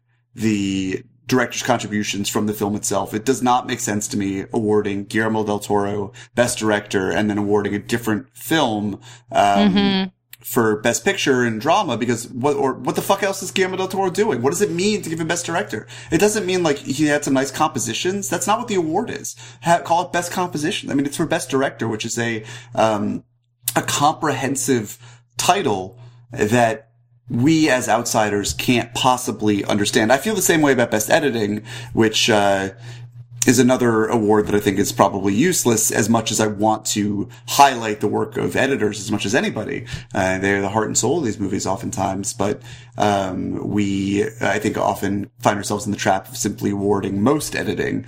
C: the director's contributions from the film itself. It does not make sense to me awarding Guillermo del Toro Best Director and then awarding a different film um, mm-hmm. for Best Picture and Drama, because what or what the fuck else is Guillermo del Toro doing? What does it mean to give him Best Director? It doesn't mean like he had some nice compositions. That's not what the award is. Ha- call it Best Composition. I mean, it's for Best Director, which is a um, a comprehensive title that we as outsiders can't possibly understand. I feel the same way about Best Editing, which uh is another award that I think is probably useless, as much as I want to highlight the work of editors as much as anybody. Uh, they're the heart and soul of these movies oftentimes, but um we, I think, often find ourselves in the trap of simply awarding most editing,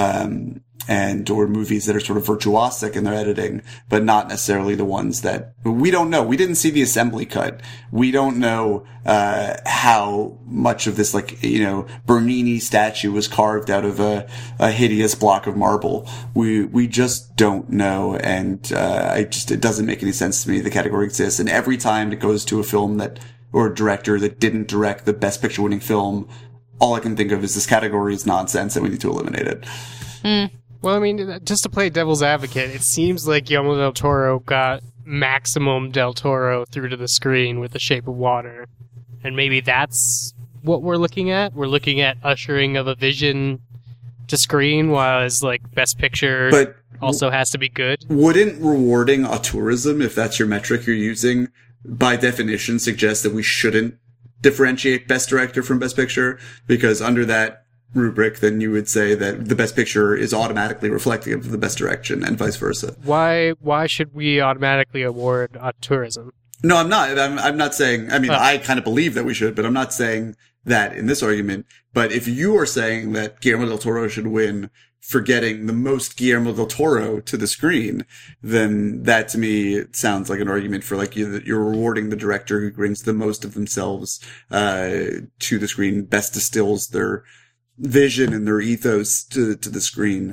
C: um and or movies that are sort of virtuosic in their editing, but not necessarily the ones that we don't know. We didn't see the assembly cut. We don't know uh how much of this, like, you know, Bernini statue was carved out of a, a hideous block of marble. We we just don't know, and uh I just it doesn't make any sense to me the category exists. And every time it goes to a film that or a director that didn't direct the Best Picture winning film, all I can think of is this category is nonsense and we need to eliminate it.
B: Mm.
A: Well, I mean, just to play devil's advocate, it seems like Guillermo del Toro got maximum del Toro through to the screen with The Shape of Water. And maybe that's what we're looking at. We're looking at ushering of a vision to screen, while as like Best Picture
C: but
A: also has to be good.
C: Wouldn't rewarding auteurism, if that's your metric you're using, by definition suggest that we shouldn't differentiate Best Director from Best Picture? Because under that rubric, then you would say that the Best Picture is automatically reflective of the Best Direction and vice versa.
A: Why why should we automatically award auteurism?
C: No, I'm not. I'm, I'm not saying, I mean,
A: oh.
C: I kind of believe that we should, but I'm not saying that in this argument. But if you are saying that Guillermo del Toro should win for getting the most Guillermo del Toro to the screen, then that to me sounds like an argument for like you, you're rewarding the director who brings the most of themselves uh to the screen, best distills their vision and their ethos to to the screen.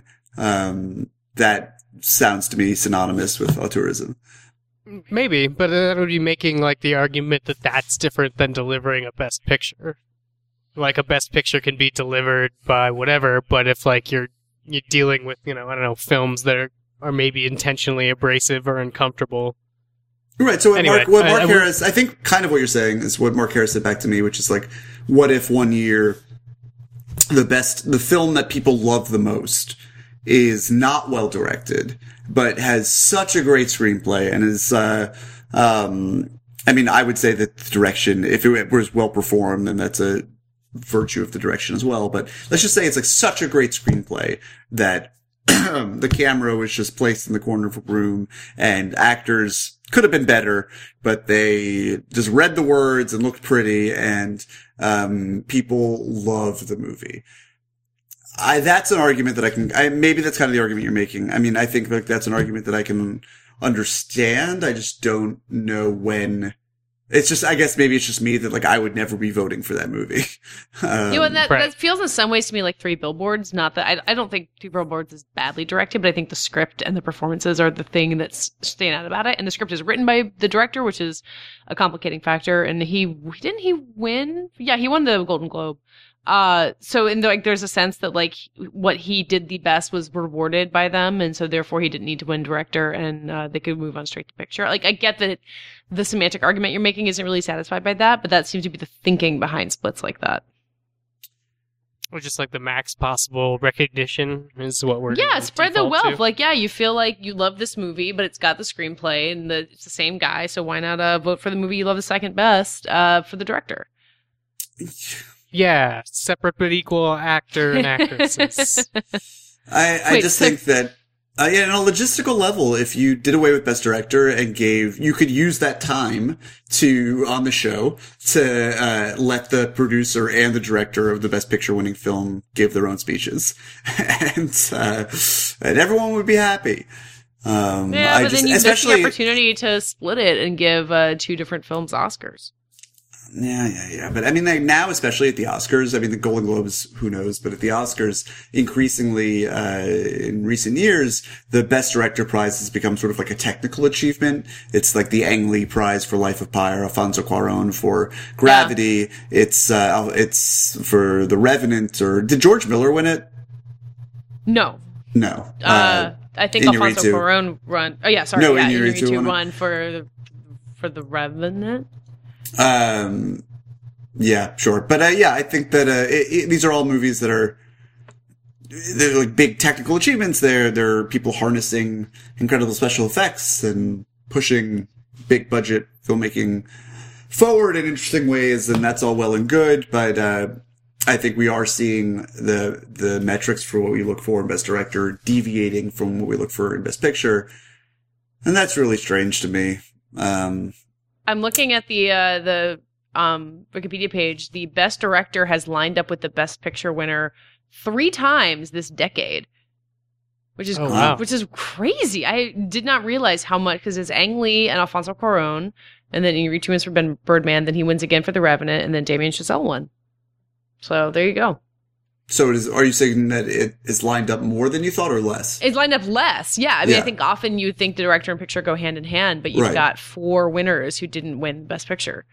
C: Um, that sounds to me synonymous with auteurism.
A: Maybe, but that would be making like the argument that that's different than delivering a Best Picture. Like a Best Picture can be delivered by whatever, but if like you're you're dealing with, you know, I don't know, films that are, are maybe intentionally abrasive or uncomfortable.
C: Right. So what
A: Anyway,
C: Mark, what Mark
A: I- I-
C: Harris, I think kind of what you're saying is what Mark Harris said back to me, which is like, what if one year the best, the film that people love the most is not well directed, but has such a great screenplay and is, uh, um, I mean, I would say that the direction, if it was well performed, then that's a virtue of the direction as well. But let's just say it's like such a great screenplay that the camera was just placed in the corner of a room and actors could have been better, but they just read the words and looked pretty, and um people love the movie. I that's an argument that I can I maybe that's kind of the argument you're making. I mean, I think like that's an argument that I can understand. I just don't know when. It's just, I guess maybe it's just me that like I would never be voting for that movie. um,
B: You know, and that,
A: right.
B: that feels in some ways to me like Three Billboards. Not that I, I don't think Three Billboards is badly directed, but I think the script and the performances are the thing that's staying out about it. And the script is written by the director, which is a complicating factor. And he didn't he win? Yeah, he won the Golden Globe. Uh, so in the, like, there's a sense that like what he did the best was rewarded by them, and so therefore he didn't need to win director, and uh, they could move on straight to picture. Like I get that the semantic argument you're making isn't really satisfied by that, but that seems to be the thinking behind splits like that.
A: Or just like the max possible recognition is what we're
B: Yeah,
A: gonna
B: spread the
A: default
B: wealth.
A: to.
B: Like, yeah, you feel like you love this movie, but it's got the screenplay, and the, it's the same guy, so why not uh, vote for the movie you love the second best uh, for the director?
A: Yeah, separate but equal actor and actresses.
C: I, I
B: Wait,
C: just
B: so-
C: think that Uh, yeah, on a logistical level, if you did away with Best Director and gave, you could use that time to, on the show, to uh, let the producer and the director of the Best Picture winning film give their own speeches. and, uh, and everyone would be happy. Um,
B: yeah,
C: I
B: but
C: just,
B: then you miss
C: especially,
B: the opportunity to split it and give uh, two different films Oscars.
C: Yeah, yeah, yeah. But I mean, like, now, especially at the Oscars, I mean, the Golden Globes, who knows? But at the Oscars, increasingly, uh, in recent years, the Best Director prize has become sort of like a technical achievement. It's like the Ang Lee Prize for Life of Pi or Alfonso Cuarón for Gravity. Yeah. It's, uh, it's for The Revenant, or did George Miller win it?
B: No.
C: No.
B: Uh, uh I think Alfonso Cuarón won. Oh, yeah, sorry.
C: No,
B: yeah,
C: Iñárritu
B: won for, for The Revenant.
C: Um, yeah, sure. But, uh, yeah, I think that, uh, it, it, these are all movies that are, they're like big technical achievements. They're, they're people harnessing incredible special effects and pushing big budget filmmaking forward in interesting ways. And that's all well and good. But, uh, I think we are seeing the, the metrics for what we look for in Best Director deviating from what we look for in Best Picture. And that's really strange to me. Um,
B: I'm looking at the uh, the um, Wikipedia page. The Best Director has lined up with the Best Picture winner three times this decade, which is
A: oh,
B: cr-
A: wow.
B: which is crazy. I did not realize how much, because it's Ang Lee and Alfonso Cuarón, and then Iñárritu wins for Ben Birdman. Then he wins again for The Revenant, and then Damien Chazelle won. So there you go.
C: So it is, are you saying that it is lined up more than you thought, or less?
B: It's lined up less. Yeah. I mean,
C: yeah.
B: I think often you think the director and picture go hand in hand, but you've
C: right.
B: got four winners who didn't win Best Picture.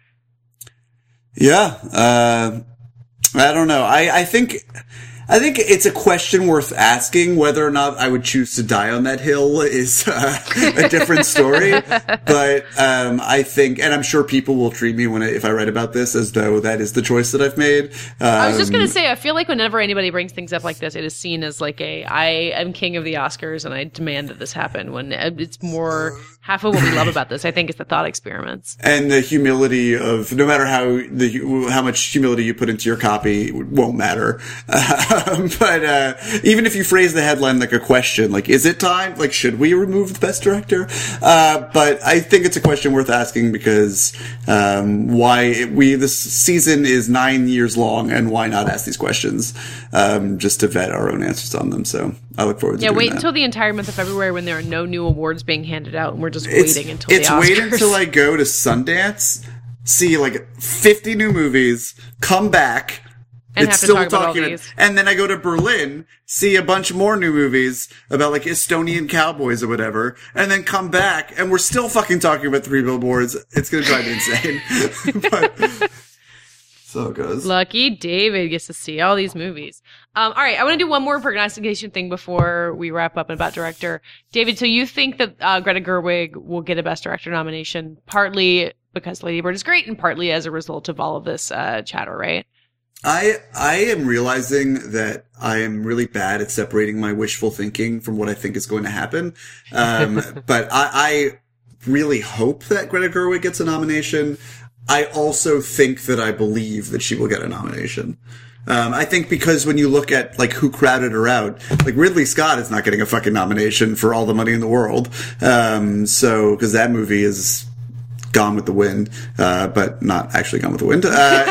C: Yeah. Uh, I don't know. I, I think, I think it's a question worth asking. Whether or not I would choose to die on that hill is uh, a different story. But um, I think, and I'm sure people will treat me when I, if I write about this as though that is the choice that I've made. Um,
B: I was just going to say, I feel like whenever anybody brings things up like this, it is seen as like a, I am king of the Oscars and I demand that this happen, when it's more, half of what we love about this, I think, is the thought experiments.
C: And the humility of, no matter how the how much humility you put into your copy, it won't matter. Um, but uh, even if you phrase the headline like a question, like, is it time? Like, should we remove the Best Director? Uh, but I think it's a question worth asking, because um, why we this season is nine years long, and why not ask these questions um, just to vet our own answers on them? So I look forward to
B: yeah,
C: doing
B: wait
C: that.
B: until the entire month of February, when there are no new awards being handed out, and we're just
C: It's,
B: waiting until
C: it's
B: the Oscars.
C: wait until I go to Sundance, see like fifty new movies, come back.
B: And
C: it's
B: have to
C: still
B: talk about all
C: talking
B: these.
C: and then I go to Berlin, see a bunch more new movies about like Estonian cowboys or whatever, and then come back and we're still fucking talking about Three Billboards. It's gonna drive me insane. But so it goes.
B: Lucky David gets to see all these movies. Um, all right, I want to do one more prognostication thing before we wrap up about director. David, so you think that uh, Greta Gerwig will get a Best Director nomination, partly because Lady Bird is great, and partly as a result of all of this uh, chatter, right?
C: I I am realizing that I am really bad at separating my wishful thinking from what I think is going to happen. Um, but I, I really hope that Greta Gerwig gets a nomination. I also think that I believe that she will get a nomination. Um, I think because when you look at like who crowded her out, like Ridley Scott is not getting a fucking nomination for All the Money in the World. Um, so, cause that movie is Gone with the Wind, uh, but not actually Gone with the Wind. Uh,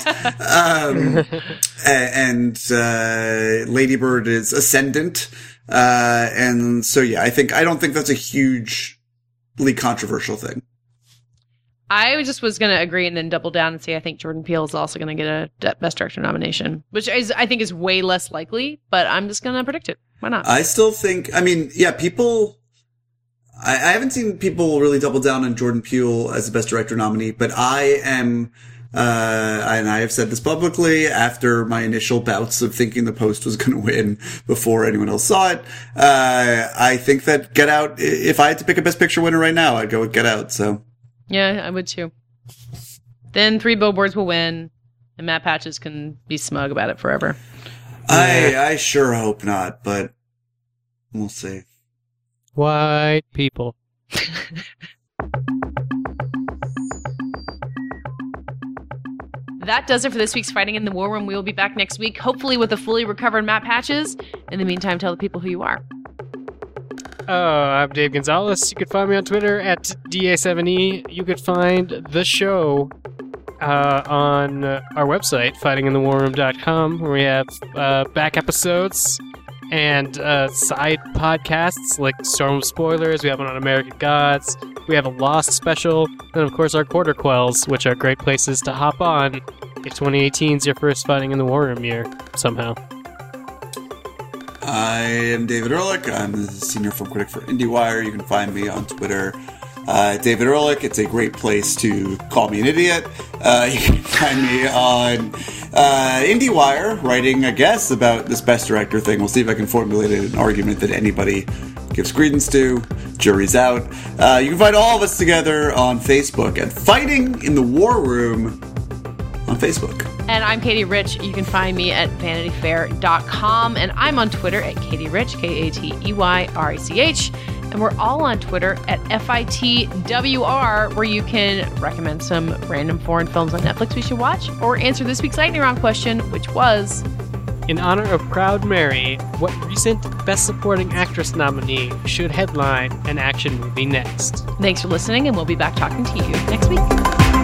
C: and, um, and, uh, Lady Bird is Ascendant. Uh, and so, yeah, I think, I don't think that's a hugely controversial thing.
B: I just was going to agree and then double down and say I think Jordan Peele is also going to get a Best Director nomination, which is, I think, is way less likely, but I'm just going to predict it. Why not?
C: I still think, I mean, yeah, people, I, I haven't seen people really double down on Jordan Peele as the Best Director nominee, but I am, uh, and I have said this publicly after my initial bouts of thinking The Post was going to win before anyone else saw it. Uh, I think that Get Out, if I had to pick a Best Picture winner right now, I'd go with Get Out, so.
B: Yeah, I would too. Then Three Billboards will win, and Matt Patches can be smug about it forever.
C: I I sure hope not, but we'll see.
A: White people.
B: That does it for this week's Fighting in the War Room. We will be back next week, hopefully with a fully recovered Matt Patches. In the meantime, tell the people who you are.
A: Uh, I'm Dave Gonzalez. You can find me on Twitter at D A seven E. You could find the show uh, on uh, our website, fighting in the war room dot com, where we have uh, back episodes and uh, side podcasts like Storm of Spoilers. We have one on American Gods. We have a Lost special. And, of course, our Quarter Quells, which are great places to hop on if twenty eighteen is your first Fighting in the War Room year, somehow.
C: I am David Ehrlich. I'm the senior film critic for IndieWire. You can find me on Twitter, uh, David Ehrlich. It's a great place to call me an idiot. Uh, you can find me on uh, IndieWire, writing, I guess, about this Best Director thing. We'll see if I can formulate an argument that anybody gives credence to. Jury's out. Uh, you can find all of us together on Facebook at Fighting in the War Room on Facebook.
B: And I'm Katie Rich. You can find me at vanity fair dot com. And I'm on Twitter at Katie Rich, K A T E Y R I C H. And we're all on Twitter at F I T W R, where you can recommend some random foreign films on Netflix we should watch, or answer this week's lightning round question, which was,
A: in honor of Proud Mary, what recent Best Supporting Actress nominee should headline an action movie next?
B: Thanks for listening, and we'll be back talking to you next week.